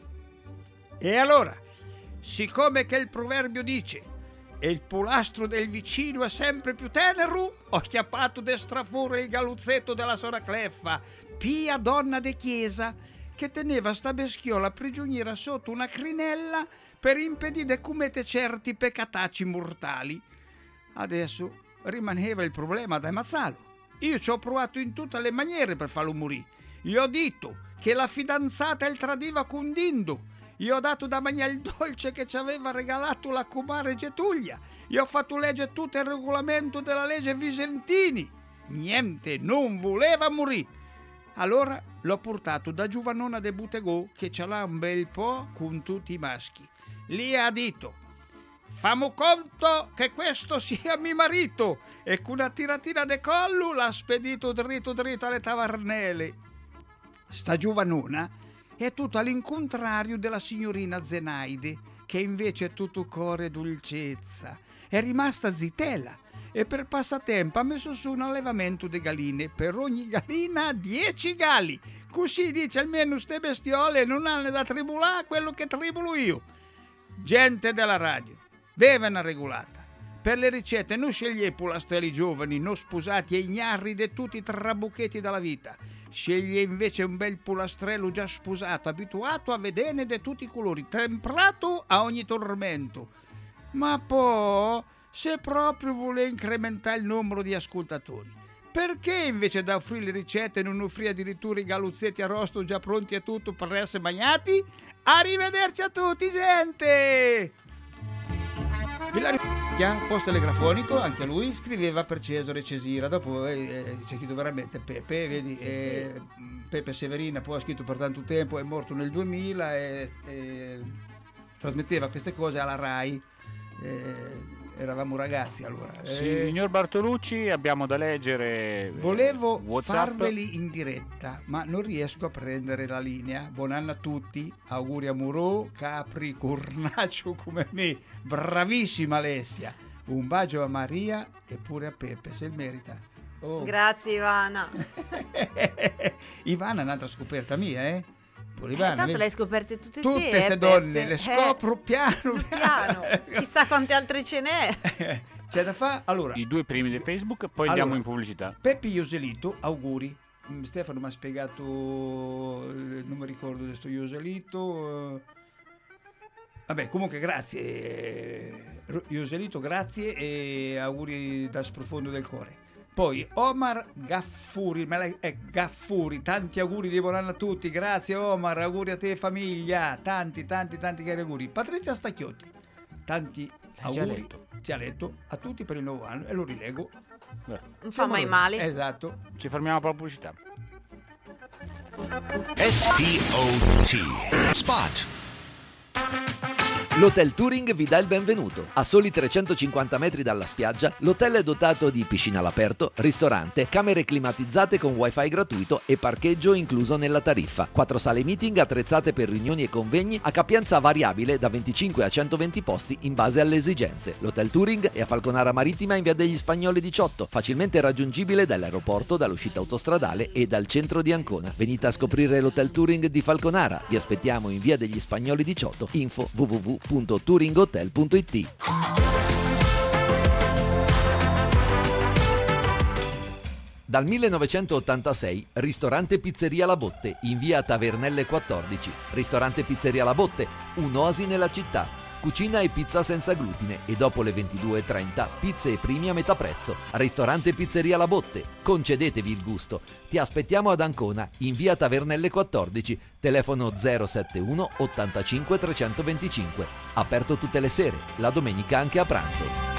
E allora, siccome che il proverbio dice e il polastro del vicino è sempre più tenero, ho chiappato de straforo il galuzzetto della sora Cleffa, pia donna de chiesa, che teneva sta beschiola prigioniera sotto una crinella per impedire di commettere certi peccatacci mortali. Adesso rimaneva il problema da ammazzarlo. Io ci ho provato in tutte le maniere per farlo morire. Io ho detto che la fidanzata il tradiva con Dindo. Io ho dato da mangiare il dolce che ci aveva regalato la comare Getuglia. Io ho fatto leggere tutto il regolamento della legge Visentini. Niente, non voleva morire. Allora l'ho portato da Giovanona de Butegò, che ce l'ha un bel po' con tutti i maschi. Lì ha detto: famo conto che questo sia mio marito, e con una tiratina de collo l'ha spedito dritto alle tavernelle. Sta Giovanona è tutto all'incontrario della signorina Zenaide, che invece è tutto cuore e dolcezza. È rimasta zitella e per passatempo ha messo su un allevamento di galline. Per ogni gallina 10 galli. Così dice almeno ste bestiole non hanno da tribulare quello che tribulo io. Gente della radio, deve una regolata. Per le ricette non sceglie pulastrelli giovani, non sposati e ignarri di tutti i trabuchetti della vita. Sceglie invece un bel pulastrello già sposato, abituato a vederne di tutti i colori, temprato a ogni tormento. Ma poi, se proprio vuole incrementare il numero di ascoltatori, perché invece da offrire le ricette non offrire addirittura i galuzzetti arrosto già pronti e tutto per essere bagnati? Arrivederci a tutti, gente! Post telegrafonico, anche lui scriveva per Cesare Cesira. Dopo c'è scritto veramente Pepe, vedi, sì. Pepe Severina poi ha scritto per tanto tempo, è morto nel 2000 e trasmetteva queste cose alla Rai. Eravamo ragazzi allora. Signor Bartolucci, abbiamo da leggere. Volevo WhatsApp. Farveli in diretta, ma non riesco a prendere la linea. Buon anno a tutti, auguri a Murò, Capri, Cornaccio come me. Bravissima Alessia. Un bacio a Maria e pure a Peppe, se il merita. Oh. Grazie Ivana. Ivana è un'altra scoperta mia, Pure Ivana, tanto l'hai scoperte tutte queste donne, le scopro piano. Chissà quante altre ce n'è. C'è da fare. Allora, i 2 primi di Facebook, poi andiamo in pubblicità. Peppi Ioselito, auguri. Stefano mi ha spiegato, non mi ricordo di sto Ioselito. Vabbè, comunque grazie Ioselito, grazie e auguri dal sprofondo del cuore. Poi Omar Gaffuri, Gaffuri, tanti auguri di buon anno a tutti, grazie Omar, auguri a te famiglia, tanti cari auguri. Patrizia Stacchiotti, tanti auguri, ci ha letto a tutti per il nuovo anno e lo rilego. Non fa mai male. Esatto. Ci fermiamo per la pubblicità. SPOT. Spot. L'Hotel Touring vi dà il benvenuto. A soli 350 metri dalla spiaggia, l'hotel è dotato di piscina all'aperto, ristorante, camere climatizzate con wifi gratuito e parcheggio incluso nella tariffa. 4 sale meeting attrezzate per riunioni e convegni a capienza variabile da 25 a 120 posti in base alle esigenze. L'Hotel Touring è a Falconara Marittima in via degli Spagnoli 18, facilmente raggiungibile dall'aeroporto, dall'uscita autostradale e dal centro di Ancona. Venite a scoprire l'Hotel Touring di Falconara. Vi aspettiamo in via degli Spagnoli 18. Info www.touringhotel.it. Dal 1986, ristorante Pizzeria La Botte in via Tavernelle 14. Ristorante Pizzeria La Botte, un'oasi nella città. Cucina e pizza senza glutine e dopo le 22:30 pizze e primi a metà prezzo. Ristorante Pizzeria La Botte, concedetevi il gusto. Ti aspettiamo ad Ancona in via Tavernelle 14, telefono 071 85 325. Aperto tutte le sere, la domenica anche a pranzo.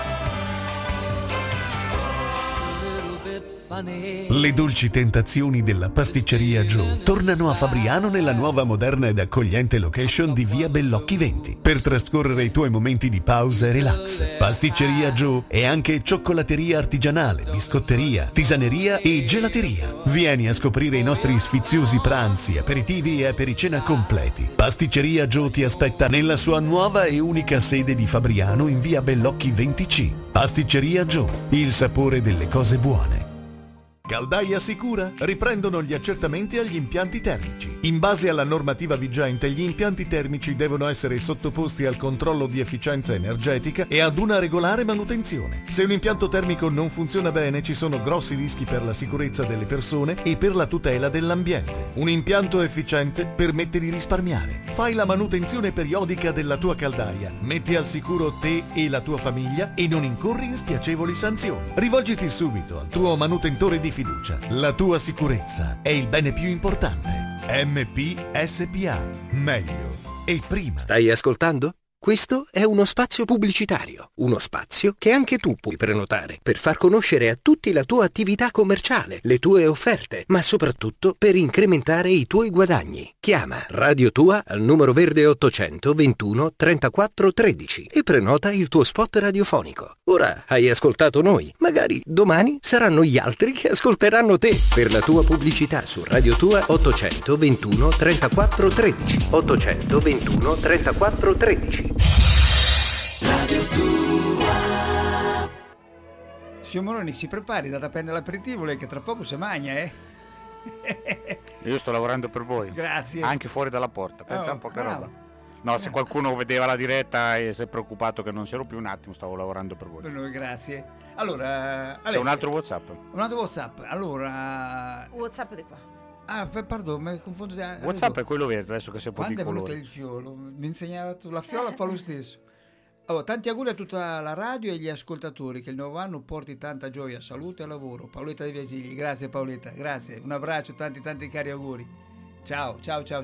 Le dolci tentazioni della pasticceria Joe tornano a Fabriano nella nuova moderna ed accogliente location di via Bellocchi 20 per trascorrere i tuoi momenti di pausa e relax. Pasticceria Joe è anche cioccolateria artigianale, biscotteria, tisaneria e gelateria. Vieni a scoprire i nostri sfiziosi pranzi, aperitivi e apericena completi. Pasticceria Joe ti aspetta nella sua nuova e unica sede di Fabriano in via Bellocchi 20C. Pasticceria Joe, il sapore delle cose buone. Caldaia Sicura riprendono gli accertamenti agli impianti termici. In base alla normativa vigente, gli impianti termici devono essere sottoposti al controllo di efficienza energetica e ad una regolare manutenzione. Se un impianto termico non funziona bene, ci sono grossi rischi per la sicurezza delle persone e per la tutela dell'ambiente. Un impianto efficiente permette di risparmiare. Fai la manutenzione periodica della tua caldaia, metti al sicuro te e la tua famiglia e non incorri in spiacevoli sanzioni. Rivolgiti subito al tuo manutentore di fiducia. La tua sicurezza è il bene più importante. MPSPA. Meglio e prima. Stai ascoltando? Questo è uno spazio pubblicitario, uno spazio che anche tu puoi prenotare per far conoscere a tutti la tua attività commerciale, le tue offerte, ma soprattutto per incrementare i tuoi guadagni. Chiama Radio Tua al numero verde 800 21 34 13 e prenota il tuo spot radiofonico. Ora hai ascoltato noi, magari domani saranno gli altri che ascolteranno te. Per la tua pubblicità su Radio Tua 800 21 34 13 800 21 34 13. Radio Tua. Signor Moroni, si prepari da prendere l'aperitivo, lei che tra poco si magna, Io sto lavorando per voi. Grazie. Anche fuori dalla porta, pensa un po' che roba. No, se qualcuno vedeva la diretta e si è preoccupato che non c'ero più un attimo, stavo lavorando per voi. Per noi, grazie. Allora, Alessia, c'è un altro WhatsApp. Un altro WhatsApp. Allora, WhatsApp di qua. Ah, pardon, mi confondo. WhatsApp è quello verde, adesso che si è un po' di colore. Quando è venuto il fiolo? Mi insegnava la fiola, fa lo stesso. Allora, tanti auguri a tutta la radio e agli ascoltatori, che il nuovo anno porti tanta gioia, salute e lavoro. Paoletta De Viagili, grazie Paoletta, grazie. Un abbraccio, tanti cari auguri. Ciao.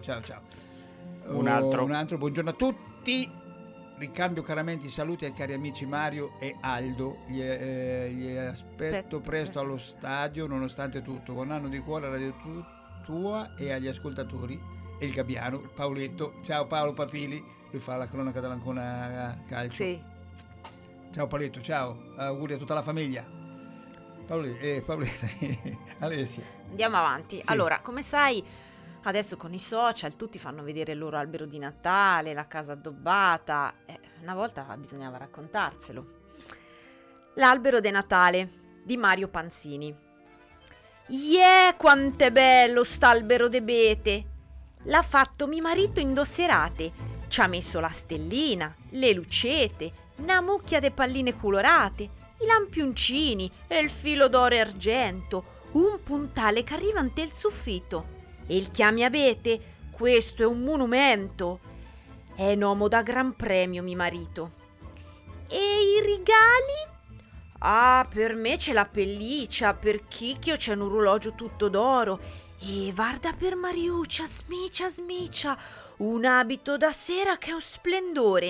Un altro, buongiorno a tutti. Ricambio caramente i saluti ai cari amici Mario e Aldo. Gli aspetto presto allo stadio, nonostante tutto. Buon anno di cuore a Radio Tua e agli ascoltatori. E il Gabbiano, Paoletto. Ciao Paolo Papili, lui fa la cronaca dell'Ancona Calcio. Sì. Ciao Paoletto, ciao. Auguri a tutta la famiglia. Paoletta, Alessia. Andiamo avanti. Sì. Allora, come sai, adesso con i social tutti fanno vedere il loro albero di Natale, la casa addobbata. Una volta bisognava raccontarselo. L'albero de Natale di Mario Panzini. Quanto è bello st'albero de bete! L'ha fatto mio marito in 2 serate. Ci ha messo la stellina, le lucete, una mucchia de palline colorate, i lampioncini e il filo d'oro e argento, un puntale che arriva ante il soffitto. E il chiami abete, questo è un monumento. È un uomo da gran premio, mio marito. E i regali? Ah, per me c'è la pelliccia, per Chicchio c'è un orologio tutto d'oro e guarda per Mariuccia, smicia, un abito da sera che è un splendore.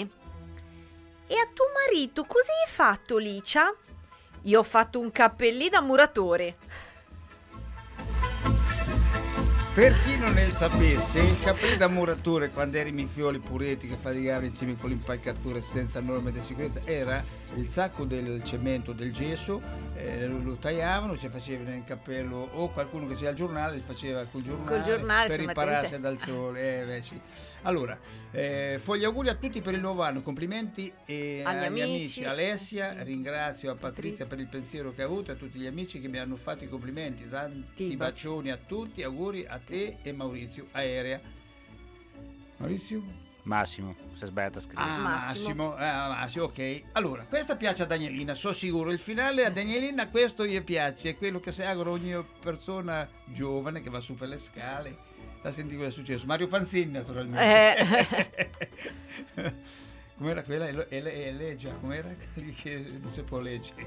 E a tuo marito così hai fatto, Licia? Io ho fatto un cappellì da muratore. Per chi non ne sapesse, il capelli da muratore, quando eri Mifioli Puretti che faticava insieme con l'impalcatura senza norme di sicurezza, era il sacco del cemento, del gesso, lo tagliavano, ci facevano nel cappello, o qualcuno che c'era al giornale gli faceva col giornale per ripararsi dal sole. Sì. Allora, gli auguri a tutti per il nuovo anno, complimenti agli amici. Alessia, ringrazio a Patrizia per il pensiero che ha avuto, a tutti gli amici che mi hanno fatto i complimenti, tanti bacioni a tutti, auguri a te e Maurizio Aerea. Maurizio? Massimo, si è sbagliato a scrivere. Massimo, ok. Allora, questa piace a Danielina, sono sicuro. Il finale a Danielina, questo gli piace, è quello che si augura ogni persona giovane che va su per le scale. Da senti cosa è successo. Mario Panzini, naturalmente. Com'era quella? Leggia, com'era? Che non si può leggere.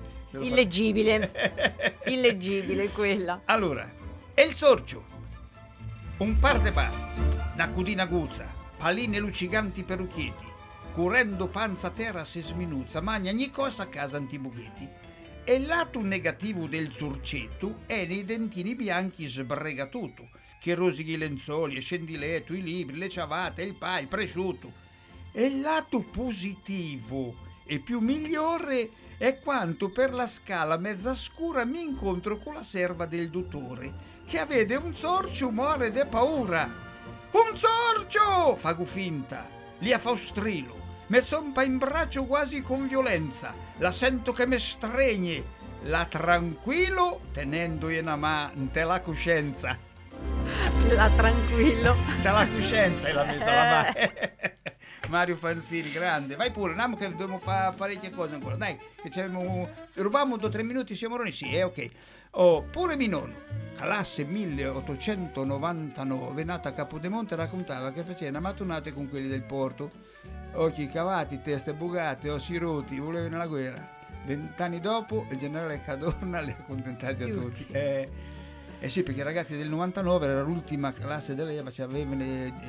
Illeggibile quella. Allora, è il sorcio. Un par de baffi, una cudina guzza, palline luccicanti perucchietti, curendo panza terra si sminuzza, magna ogni cosa a casa antibughetti. E il lato negativo del sorcetto è nei dentini bianchi sbregatutto, che rosichi i lenzoli, e scendiletto, i libri, le ciabatte, il pa, il prosciutto. E il lato positivo e più migliore è quanto per la scala mezza scura mi incontro con la serva del dottore, che vede un sorcio muore de paura. Un sorcio! Fago finta, li a fa strilo, me zompa in braccio quasi con violenza, la sento che me stregne, la tranquillo tenendo in amante la coscienza. La tranquillo. Te la coscienza e la messa la mano. Mario Fanzini, grande. Vai pure, andiamo che dobbiamo fare parecchie cose ancora. Dai, che rubiamo 2 o 3 minuti, siamo roni? Sì, ok. Pure mio nonno, classe 1899, nato a Capodemonte, raccontava che faceva una mattonata con quelli del porto. Occhi cavati, teste bugate, ossi rotti, volevano la guerra. 20 anni dopo il generale Cadorna li ha accontentati a tutti. Sì, perché i ragazzi del 99 era l'ultima classe dell'EVA, avevano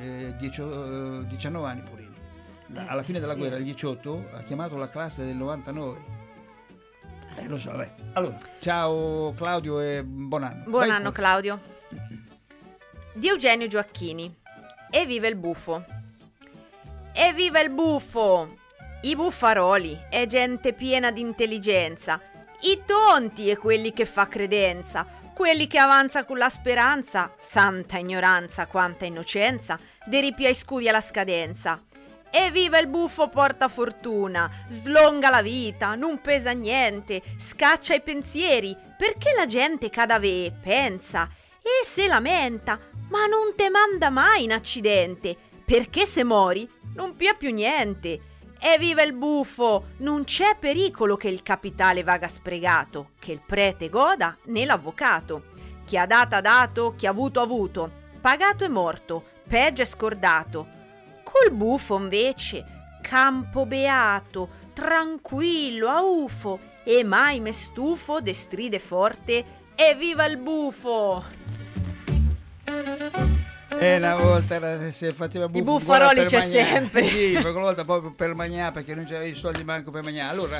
19 anni purini. Alla fine della guerra, il 18, ha chiamato la classe del 99. Lo so, beh. Allora, ciao Claudio e buon anno. Buon anno Claudio. Di Eugenio Gioacchini. Evviva il buffo. Evviva il buffo! I buffaroli è gente piena di intelligenza. I tonti è quelli che fa credenza. Quelli che avanza con la speranza, santa ignoranza, quanta innocenza, deripia i scudi alla scadenza. Evviva il buffo porta fortuna, slonga la vita, non pesa niente, scaccia i pensieri, perché la gente cada ve pensa e se lamenta, ma non te manda mai in accidente, perché se mori non pia più niente. Evviva il buffo! Non c'è pericolo che il capitale vaga spregato, che il prete goda né l'avvocato. Chi ha dato, chi ha avuto, pagato è morto, peggio è scordato. Col buffo invece, campo beato, tranquillo, a ufo, e mai me stufo de stride forte. Evviva il buffo! Una volta si faceva buffo. I buffaroli c'è sempre. Sì, quella volta proprio per mangiare, perché non c'avevi i soldi manco per mangiare. Allora,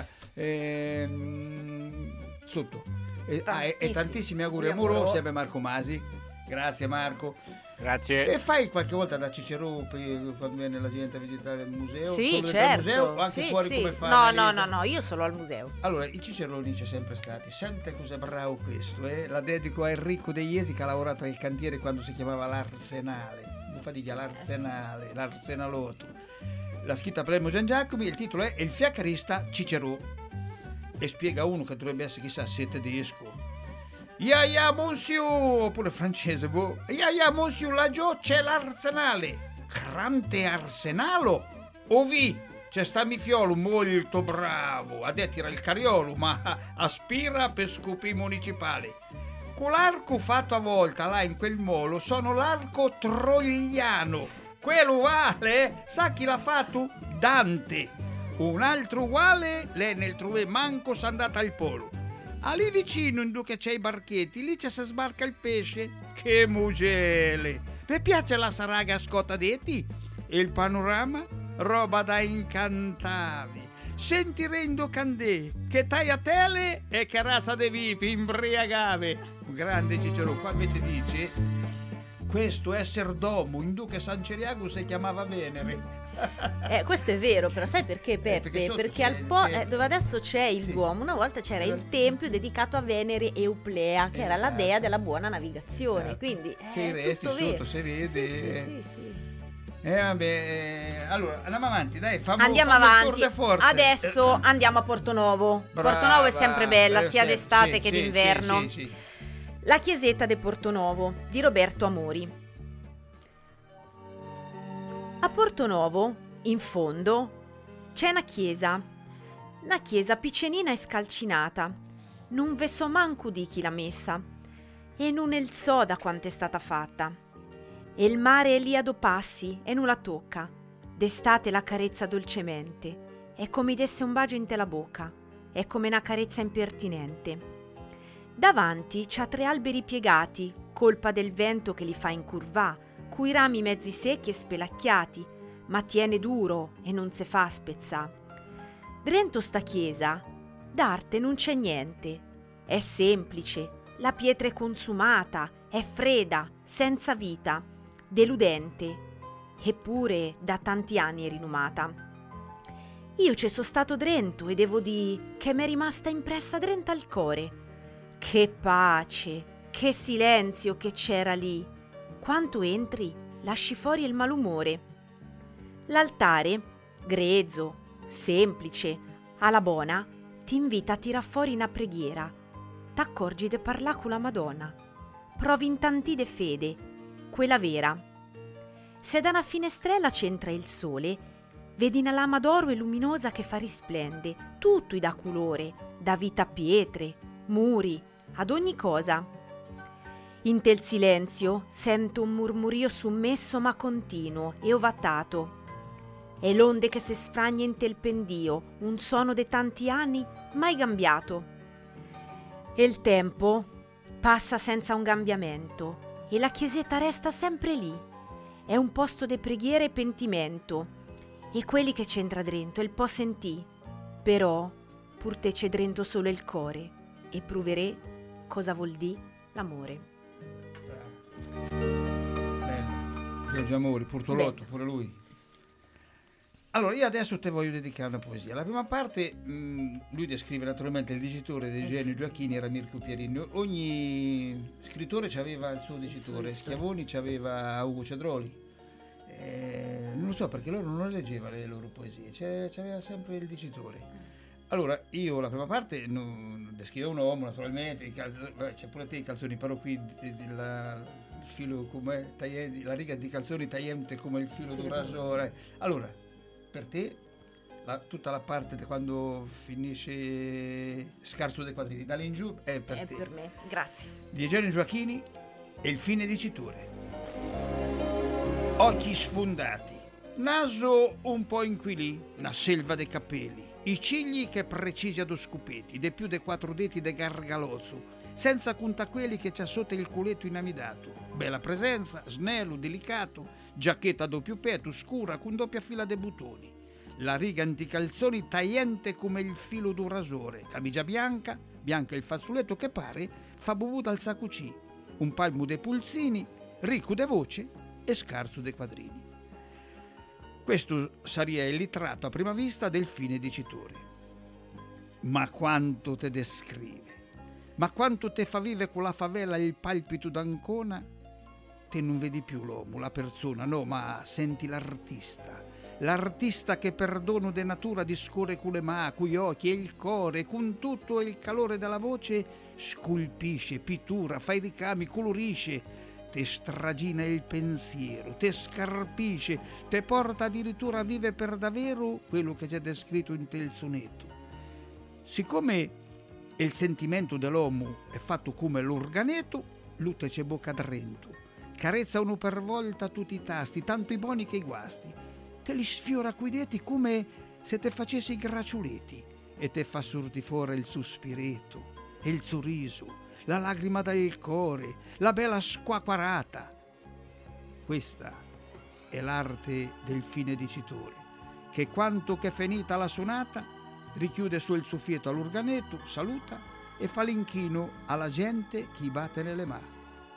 sotto. E tantissimi auguri amorosi a Marco Masi. Grazie Marco. Grazie. E fai qualche volta da Cicero quando viene la gente a visitare il museo? Sì, solo certo. Al museo o anche sì, fuori sì. come fa? No, io solo al museo. Allora, i Ciceroni c'è sempre stati. Sente cos'è bravo questo, La dedico a Enrico De Iesi che ha lavorato nel cantiere quando si chiamava l'Arsenale. Non fatica, l'Arsenale, l'Arsenalotto. La scritta Palermo Gian Giacomi, il titolo è Il fiaccarista Cicero. E spiega uno che dovrebbe essere chissà se tedesco. Ya monsieur, oppure francese, boh. Ya monsieur, laggiù c'è l'arsenale. Grande arsenalo. Ovi, c'è sta Mifiolo, molto bravo. Adettira il cariolo, ma aspira per scopi municipali. Con l'arco fatto a volta là in quel molo sono l'arco troiano. Quello vale, sa chi l'ha fatto? Dante. Un altro uguale, lei nel trove manco s'è andata al polo. A lì vicino, in dove c'è i barchetti, lì c'è se sbarca il pesce. Che mugele! Vi piace la saraga a scotta detti? E il panorama? Roba da incantavi. Sentirendo candè, che taia tele e che razza de vipi, imbriagave. Un grande Cicero, qua invece dice... questo essere domo in duce San Ciriaco si chiamava Venere. Questo è vero, però sai perché, Peppe? Perché al dove adesso c'è il Duomo, una volta c'era il tempio dedicato a Venere Euplea, che era la dea della buona navigazione. Quindi c'è resti sotto, si vede. Vabbè, allora andiamo avanti, dai, andiamo avanti. Adesso andiamo a Portonovo. Portonovo è sempre bella, sia d'estate che d'inverno. La chiesetta de Portonovo di Roberto Amori. A Portonovo, in fondo, c'è una chiesa piccenina e scalcinata. Non ve so manco di chi l'ha messa, e non el so da quanto è stata fatta. E il mare è lì a 2 passi e non la tocca. D'estate la carezza dolcemente, è come desse un bacio in te la bocca, è come una carezza impertinente. Davanti c'ha 3 alberi piegati, colpa del vento che li fa incurvà, cui rami mezzi secchi e spelacchiati, ma tiene duro e non se fa spezzà. Drento sta chiesa, d'arte non c'è niente, è semplice, la pietra è consumata, è fredda, senza vita, deludente, eppure da tanti anni è rinumata. Io ci sono stato drento e devo dire che m'è rimasta impressa drenta al core. Che pace, che silenzio che c'era lì. Quanto entri, lasci fuori il malumore. L'altare, grezzo, semplice, alla bona, ti invita a tirar fuori una preghiera. T'accorgi de parlà con la Madonna. Provi in tanti de fede, quella vera. Se da una finestrella c'entra il sole, vedi una lama d'oro e luminosa che fa risplende, tutto da colore, da vita pietre, muri, ad ogni cosa. In tel silenzio sento un murmurio sommesso ma continuo e ovattato. È l'onde che se sfragna in tel pendio, un suono de tanti anni mai cambiato. E il tempo passa senza un cambiamento e la chiesetta resta sempre lì. È un posto de preghiera e pentimento e quelli che c'entra drento il po' sentì. Però pur te c'è drento solo il core e proveré cosa vuol di l'amore. Bello, Giorgio Amori, Portolotto, pure lui. Allora, io adesso te voglio dedicare una poesia. La prima parte, lui descrive naturalmente il dicitore di Eugenio Gioacchini, era Mirko Pierini. Ogni scrittore aveva il suo dicitore. Schiavoni c'aveva Ugo Cedroli. Non lo so perché loro non leggeva le loro poesie, c'aveva sempre il dicitore. Allora, io la prima parte descrivo un uomo, naturalmente, c'è pure te i calzoni, però qui il filo come la riga di calzoni tagliente come il filo d'un rasore. Allora, per te, tutta la parte quando finisce Scarso dei quadrini, da lì in giù, è per te. È per me, grazie. Di Eugenio Gioacchini e il fine dicitore. Occhi sfondati, naso un po' inquilì, una selva dei capelli, i cigli che precisi ad oscupeti, de più de 4 denti de gargalozzo, senza conta quelli che c'ha sotto il culetto inamidato. Bella presenza, snello, delicato, giacchetta a doppio petto, scura, con doppia fila de bottoni. La riga anticalzoni tagliente come il filo d'un rasore, camicia bianca il fazzoletto che pare fa bevuta al saccucì, un palmo de pulzini, ricco de voce e scarso de quadrini. Questo sarebbe il ritratto a prima vista del fine dicitore. Ma quanto te descrive, ma quanto te fa vive con la favela il palpito d'Ancona, te non vedi più l'uomo, la persona, no, ma senti l'artista che per dono de natura discorre con le mani, con gli occhi e il cuore, con tutto il calore della voce sculpisce, pittura, fa i ricami, colorisce, te stragina il pensiero, te scarpisce, te porta addirittura a vivere per davvero quello che c'è descritto in tel sonetto. Siccome il sentimento dell'uomo è fatto come l'organetto, lui te c'è bocca drento, carezza uno per volta tutti i tasti, tanto i buoni che i guasti, te li sfiora coi denti come se te facessi i graccioleti e te fa sorti fuori il sospiretto e il sorriso, la lagrima dal cuore, la bella squacquarata. Questa è l'arte del fine dicitore, che quanto che finita la sonata richiude sul soffietto all'organetto, saluta e fa l'inchino alla gente che batte nelle mani.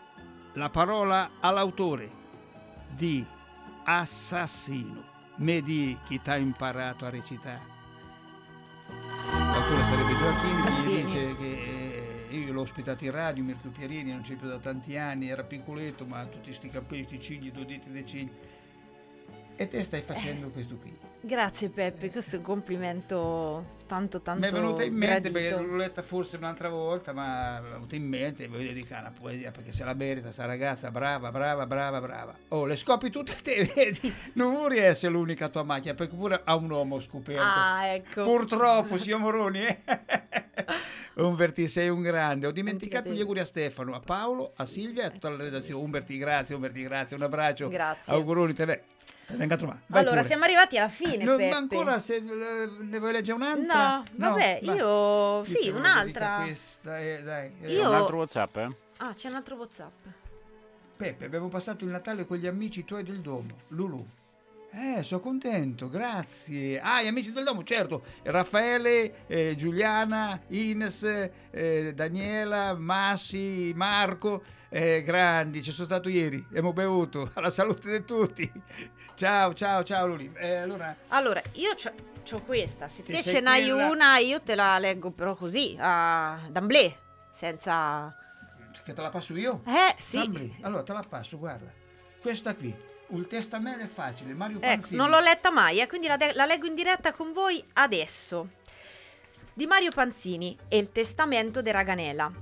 la parola all'autore di Assassino. Me di chi t'ha imparato a recitare. L'autore sarebbe Gioacchini, che dice che io l'ho ospitato in radio, Mirko Pierini, non c'è più da tanti anni, era piccoletto, ma tutti sti capelli, sti cigli, 2 denti dei cigli. E te stai facendo questo qui. Grazie Peppe, questo è un complimento tanto mi è venuta in mente gradito. Perché l'ho letta forse un'altra volta, ma mi è venuta in mente e voglio dedicare una poesia perché se la merita sta ragazza, brava. Oh, le scopri tutte te, vedi? Non vorrei essere l'unica tua macchina perché pure ha un uomo scoperto. Ecco. Purtroppo, signor Moroni, Umberti, sei un grande. Ho dimenticato gli auguri a Stefano, a Paolo, a Silvia e a tutta la redazione. Umberti, grazie, un abbraccio. Grazie. Auguroni te beh. Allora, pure. Siamo arrivati alla fine, Peppe. Ma ancora se ne vuoi leggere un'altra? No, vabbè, io sì, un'altra. Questa, dai. C'è un altro WhatsApp, Ah, c'è un altro WhatsApp. Peppe, abbiamo passato il Natale con gli amici tuoi del Domo. Lulu. Sono contento, grazie. Gli amici del Domo, certo. Raffaele, Giuliana, Ines, Daniela, Massi, Marco, grandi, ci sono stato ieri, abbiamo bevuto, alla salute di tutti. Ciao Luli. Allora, io c'ho questa, se te ce n'hai una io te la leggo però così, d'amblè, senza... Che te la passo io? Sì. D'amblè. Allora te la passo, guarda, questa qui. Il testamento è facile, Mario Panzini. Non l'ho letta mai, quindi la leggo in diretta con voi adesso. Di Mario Panzini e il testamento di Raganella.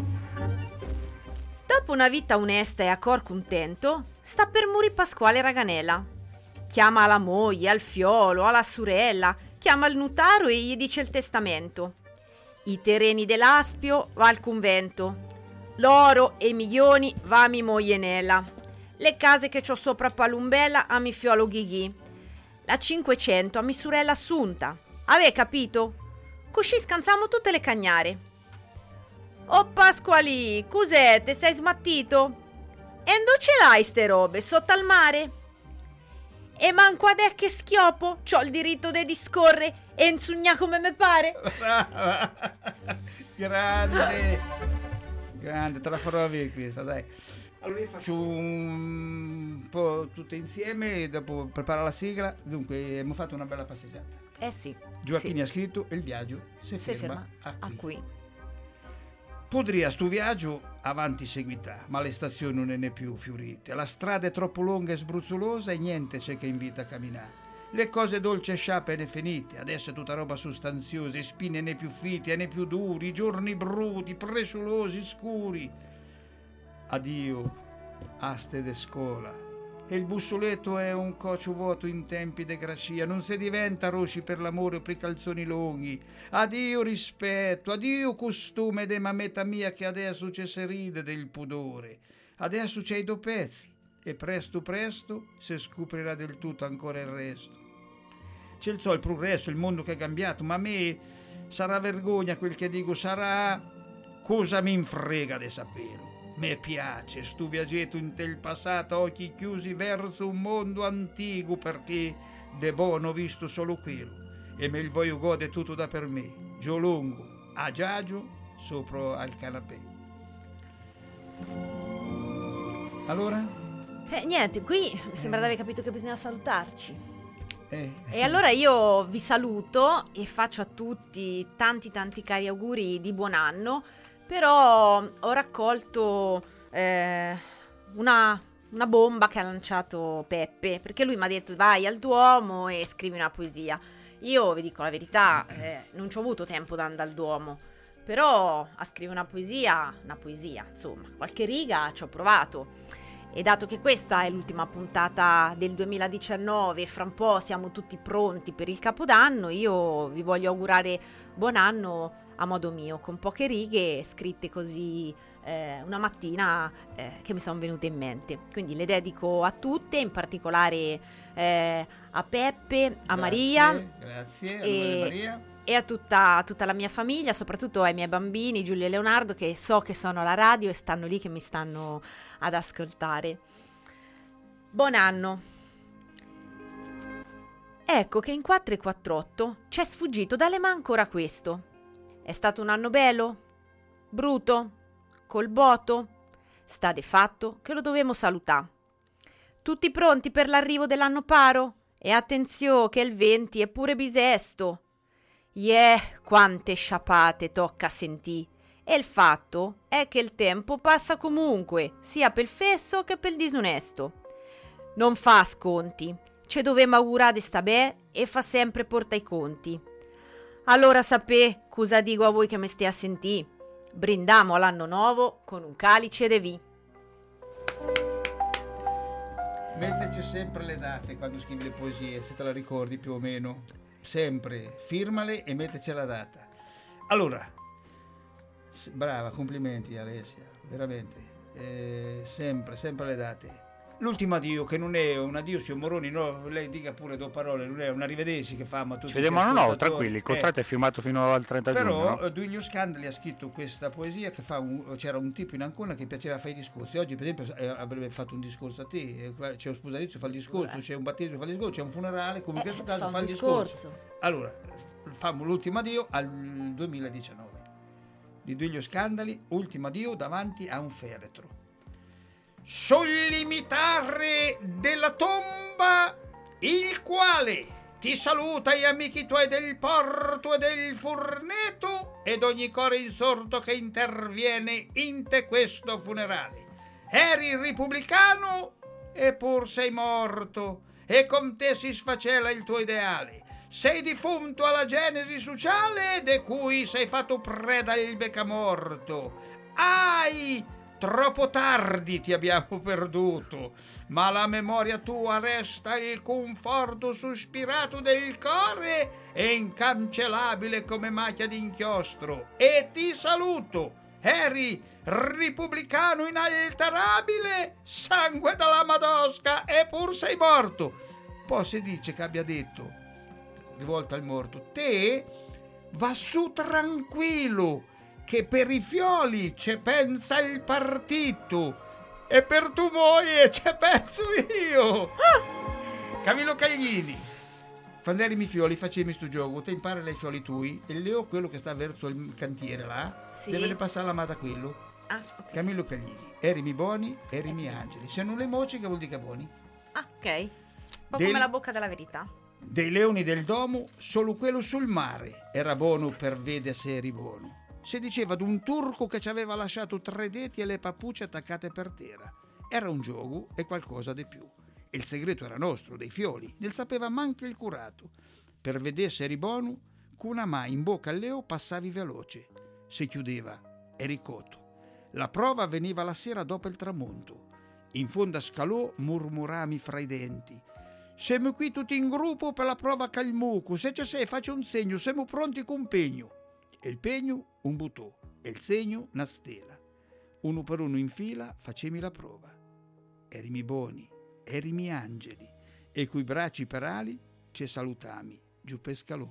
Dopo una vita onesta e a cor contento, sta per morire Pasquale Raganella. Chiama la moglie, al fiolo, alla sorella, chiama il notaro e gli dice il testamento. I terreni dell'Aspio va al convento, l'oro e i milioni va a mi moglie Nela. Le case che c'ho sopra Palumbella a mi fiolo Ghighi, la 500 a mi sorella Assunta. Ave capito? Così scansiamo tutte le cagnare. Oh Pasquali, cos'è? Te sei smattito? E dove ce l'hai ste robe? Sotto al mare? E manco adè che schiopo, c'ho il diritto di discorre e insugna come me pare. Brava. Grande, te la farò avere questa, dai. Allora io faccio un po' tutte insieme e dopo preparo la sigla. Dunque abbiamo fatto una bella passeggiata. Sì. Gioacchini sì. ha scritto il viaggio si ferma a qui. Podria stu viaggio avanti seguità, ma le stazioni non ne più fiorite. La strada è troppo lunga e sbruzzolosa e niente c'è che invita a camminare. Le cose dolci e sciape ne finite, adesso è tutta roba sostanziosa, e spine ne più fiti e ne più duri, i giorni bruti, presulosi, scuri. Addio, aste de scuola. E il bussoletto è un cocio vuoto in tempi de gracia, non si diventa rosci per l'amore o per i calzoni lunghi. Addio rispetto, addio costume de mameta mia che adesso c'è se ride del pudore. Adesso c'è i 2 pezzi e presto si scoprirà del tutto ancora il resto. C'è il progresso, il mondo che è cambiato, ma a me sarà vergogna quel che dico, sarà cosa mi infrega de saperlo. Me piace stu viaggetto in tel passato, occhi chiusi verso un mondo antico, perché de buono ho visto solo quello e me il voglio gode tutto da per me, giù lungo, agiagio, sopra al canapè. Allora? Niente, qui mi sembra di aver capito che bisogna salutarci. E allora io vi saluto e faccio a tutti tanti cari auguri di buon anno. Però ho raccolto una bomba che ha lanciato Peppe, perché lui mi ha detto vai al Duomo e scrivi una poesia. Io vi dico la verità, non ci ho avuto tempo da andare al Duomo, però a scrivere una poesia, insomma, qualche riga ci ho provato. E dato che questa è l'ultima puntata del 2019 e fra un po' siamo tutti pronti per il Capodanno, io vi voglio augurare buon anno a modo mio, con poche righe scritte così una mattina che mi sono venute in mente. Quindi le dedico a tutte, in particolare a Peppe, a Maria. Grazie, a Maria. E a tutta la mia famiglia, soprattutto ai miei bambini, Giulio e Leonardo, che so che sono alla radio e stanno lì che mi stanno ad ascoltare. Buon anno! Ecco che in 448 c'è sfuggito dalle mani ancora questo. È stato un anno bello? Bruto? Col boto? sta de fatto che lo dovemo salutare. Tutti pronti per l'arrivo dell'anno paro? E attenzione che il 20 è pure bisesto. Quante sciapate tocca sentì. E il fatto è che il tempo passa comunque, sia per il fesso che per il disonesto. Non fa sconti, ci dovemo augurare di sta bene e fa sempre porta i conti. Allora sapè cosa dico a voi che mi stia a sentì. Brindiamo all'anno nuovo con un calice de vi. Metteci sempre le date quando scrivi le poesie, se te la ricordi più o meno. Sempre, firmale e metteci la data. Allora, brava, complimenti Alessia, veramente. Sempre le date. L'ultimo addio, che non è un addio, signor Moroni, no, lei dica pure due parole, non è un arrivederci che fa, ma tutti. Ci vediamo, no, tranquilli, il contratto è firmato fino al 30 giugno. Però Duilio Scandali ha scritto questa poesia che c'era un tipo in Ancona che piaceva fare i discorsi. Oggi, per esempio, avrebbe fatto un discorso a te. C'è un sposalizio, fa il discorso, c'è un battesimo, fa il discorso, c'è un funerale, come in questo caso fa il discorso. Allora, facciamo l'ultimo addio al 2019 di Duilio Scandali, ultimo addio davanti a un feretro. Sul limitare della tomba, il quale ti saluta gli amici tuoi del porto e del Furneto ed ogni core insorto che interviene in te questo funerale. Eri repubblicano e pur sei morto e con te si sfacela il tuo ideale. Sei difunto alla genesi sociale de cui sei fatto preda il beccamorto. Troppo tardi ti abbiamo perduto, ma la memoria tua resta il conforto sospirato del cuore e incancellabile come macchia d'inchiostro. E ti saluto, eri repubblicano inalterabile, sangue dalla Madosca, e pur sei morto. Poi si dice che abbia detto, rivolto al morto, te va su tranquillo, che per i fioli c'è pensa il partito e per tu muoie c'è penso io. Camillo Caglini, quando eri mi fioli facevi sto gioco, te impari dai fioli tui e Leo, quello che sta verso il cantiere là, sì, deve passare la mano a quello. Okay. Camillo Caglini, eri mi buoni, eri mi angeli, se non le moci che vuol dire che buoni. Ok, un po' come la bocca della verità. Dei leoni del domo solo quello sul mare era buono per vedere se eri buono. Si diceva d'un turco che ci aveva lasciato 3 deti e le pappucce attaccate per terra. Era un gioco e qualcosa di più. E il segreto era nostro, dei fioli, ne sapeva manche il curato. Per vedere se eri buono, con una mano in bocca al leo passavi veloce. Se chiudeva, eri coto. La prova veniva la sera dopo il tramonto. In fondo a scalò murmurami fra i denti. Siamo qui tutti in gruppo per la prova calmuco. Se ci sei, faccio un segno, siamo pronti con pegno. E il pegno un butò e il segno una stela. Uno per uno in fila facemi la prova. Erimi buoni, erimi angeli, e coi bracci per ali ci salutami giù per scalò.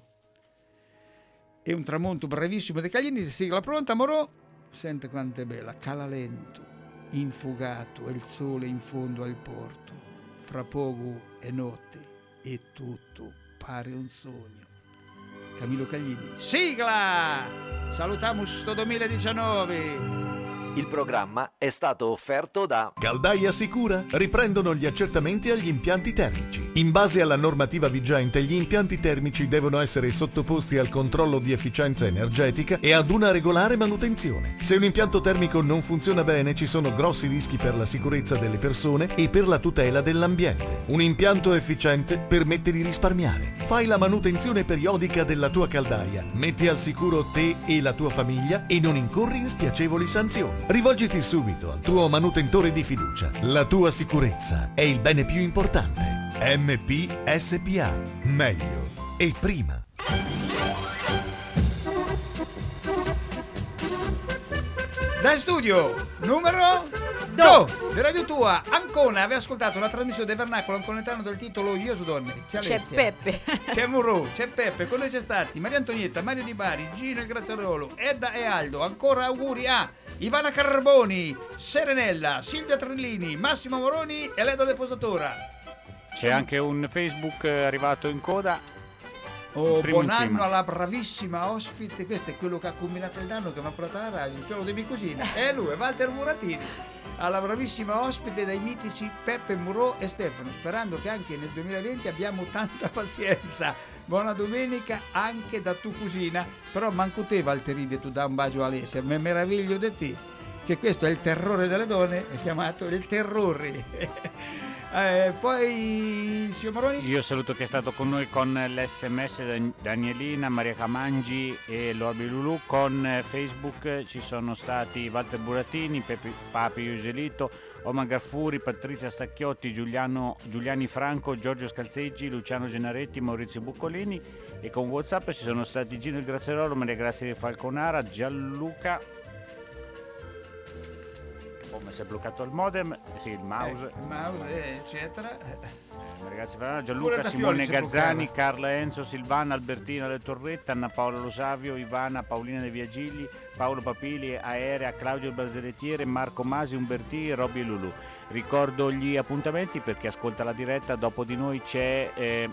E un tramonto brevissimo dei Caglini, sigla pronta, morò. Sente quanto è bella, cala lento, infugato, e il sole in fondo al porto. Fra poco è notte e tutto pare un sogno. Camillo Caglini, sigla! Salutiamo sto 2019! Il programma è stato offerto da Caldaia Sicura. Riprendono gli accertamenti agli impianti termici. In base alla normativa vigente, gli impianti termici devono essere sottoposti al controllo di efficienza energetica e ad una regolare manutenzione. Se un impianto termico non funziona bene, ci sono grossi rischi per la sicurezza delle persone e per la tutela dell'ambiente. Un impianto efficiente permette di risparmiare. Fai la manutenzione periodica della tua caldaia, metti al sicuro te e la tua famiglia e non incorri in spiacevoli sanzioni. Rivolgiti subito al tuo manutentore di fiducia. La tua sicurezza è il bene più importante. MP SPA. Meglio e prima. Da studio numero 2 di Radio Tua Ancona aveva ascoltato una trasmissione del Vernacolo Anconetano del titolo Io su donne. C'è Alessia, Peppe, c'è Murò, c'è Peppe, con noi c'è stati Maria Antonietta, Mario Di Bari, Gino e Graziarolo, Edda e Aldo. Ancora auguri a Ivana Carboni, Serenella, Silvia Trillini, Massimo Moroni e Leda Deposatora. C'è anche un Facebook arrivato in coda. Buon anno alla bravissima ospite. Questo è quello che ha combinato il danno, che mi ha portato la radio, il fiolo di mia cugina. È lui, Walter Muratini. alla bravissima ospite dai mitici Peppe Murò e Stefano, sperando che anche nel 2020 abbiamo tanta pazienza. Buona domenica anche da tu cugina, però manco te Valteride, tu da un bacio a Alessia, mi meraviglio di te, che questo è il terrore delle donne, è chiamato il terrore. Poi signor Moroni, io saluto chi è stato con noi con l'SMS Danielina, Maria Camangi e Lorbi Lulu. Con Facebook ci sono stati Walter Burattini, Papi Ugelito, Omar Gaffuri, Patrizia Stacchiotti, Giuliani Franco, Giorgio Scalzeggi, Luciano Genaretti, Maurizio Buccolini, e con WhatsApp ci sono stati Gino il Graziarolo, Maria Grazia di Falconara, Gianluca. Mi si è bloccato il modem, sì, il mouse, eccetera. Ragazzi, Gianluca, Simone Gazzani, Carla Enzo, Silvana, Albertina Le Torretta, Anna Paola Lo Savio, Ivana, Paolina De Viagilli, Paolo Papili, Aerea, Claudio Barzellettiere, Marco Masi, Umberti, Robby e Lulu. Ricordo gli appuntamenti per chi ascolta la diretta. Dopo di noi c'è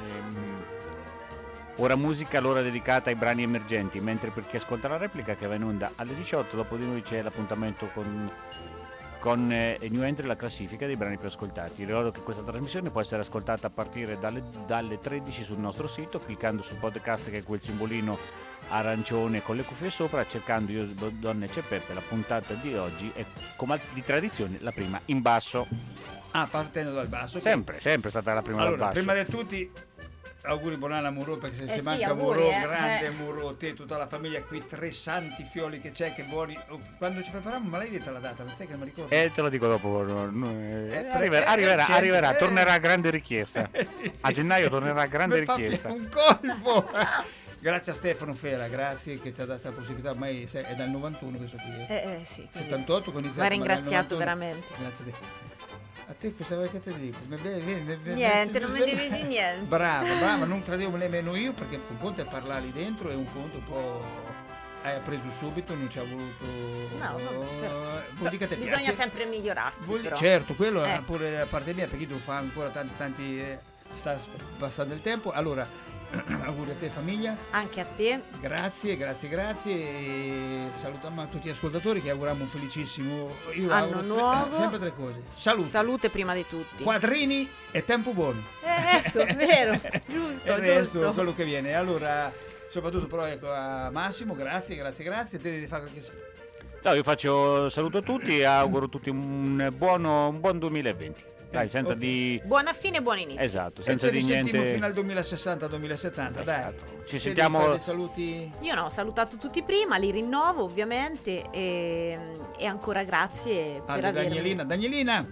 Ora Musica, l'ora dedicata ai brani emergenti, mentre per chi ascolta la replica, che va in onda alle 18, dopo di noi c'è l'appuntamento con New Entry, la classifica dei brani più ascoltati. Ricordo che questa trasmissione può essere ascoltata a partire dalle 13 sul nostro sito, cliccando sul podcast, che è quel simbolino arancione con le cuffie sopra, cercando Io, Donne e C'è Peppe. La puntata di oggi è, come di tradizione, la prima in basso. Partendo dal basso. Sempre stata la prima dal basso. Prima di tutti auguri buon anno a Murò, perché se manca auguri, Murò, grande Murò, te, tutta la famiglia, qui 3 santi fioli che c'è, che buoni. Quando ci prepariamo, ma lei detta la data, non sai che non mi ricordo. Te lo dico dopo. Arriverà, tornerà a grande richiesta. Sì. A gennaio tornerà a grande richiesta. Un colpo. Grazie a Stefano Fera, grazie che ci ha dato questa possibilità, ormai è dal 91 questo qui. Sì, 78 con iniziato. Ma ringraziato veramente. Grazie a te. A te cosa vuoi che te dico? Niente, non mi devi dire niente. Brava, non credevo nemmeno io, perché un conto è parlarli dentro e un conto un po' hai preso subito, non ci ha voluto. No, bisogna sempre migliorarsi. Certo, quello è pure a parte mia, perché io devo fare ancora tanti sta passando il tempo. Allora, auguri a te famiglia. Anche a te. Grazie. E salutiamo a tutti gli ascoltatori, che auguriamo un felicissimo anno nuovo. Sempre 3 cose. Salute prima di tutti. Quattrini e tempo buono. Ecco, vero. Giusto. Il resto, quello che viene. Allora, soprattutto però a Massimo, grazie. Te devi fare qualche. Ciao, io saluto tutti e auguro tutti un buon 2020. Dai, senza di buona fine e buon inizio. Esatto, senza di niente fino al 2060-2070. Dai, ci sentiamo. Saluti. Io ho salutato tutti prima, li rinnovo ovviamente e ancora grazie per avermi. Danielina.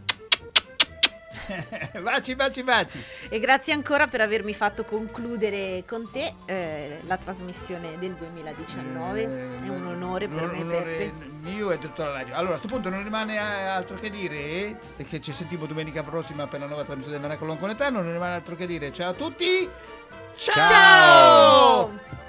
Baci. E grazie ancora per avermi fatto concludere con te la trasmissione del 2019. È un onore per me, Peppe. Mio e tutta la radio. Allora, a questo punto non rimane altro che dire, e che ci sentiamo domenica prossima per la nuova trasmissione del Vernacolone Conetano. Non rimane altro che dire ciao a tutti. Ciao!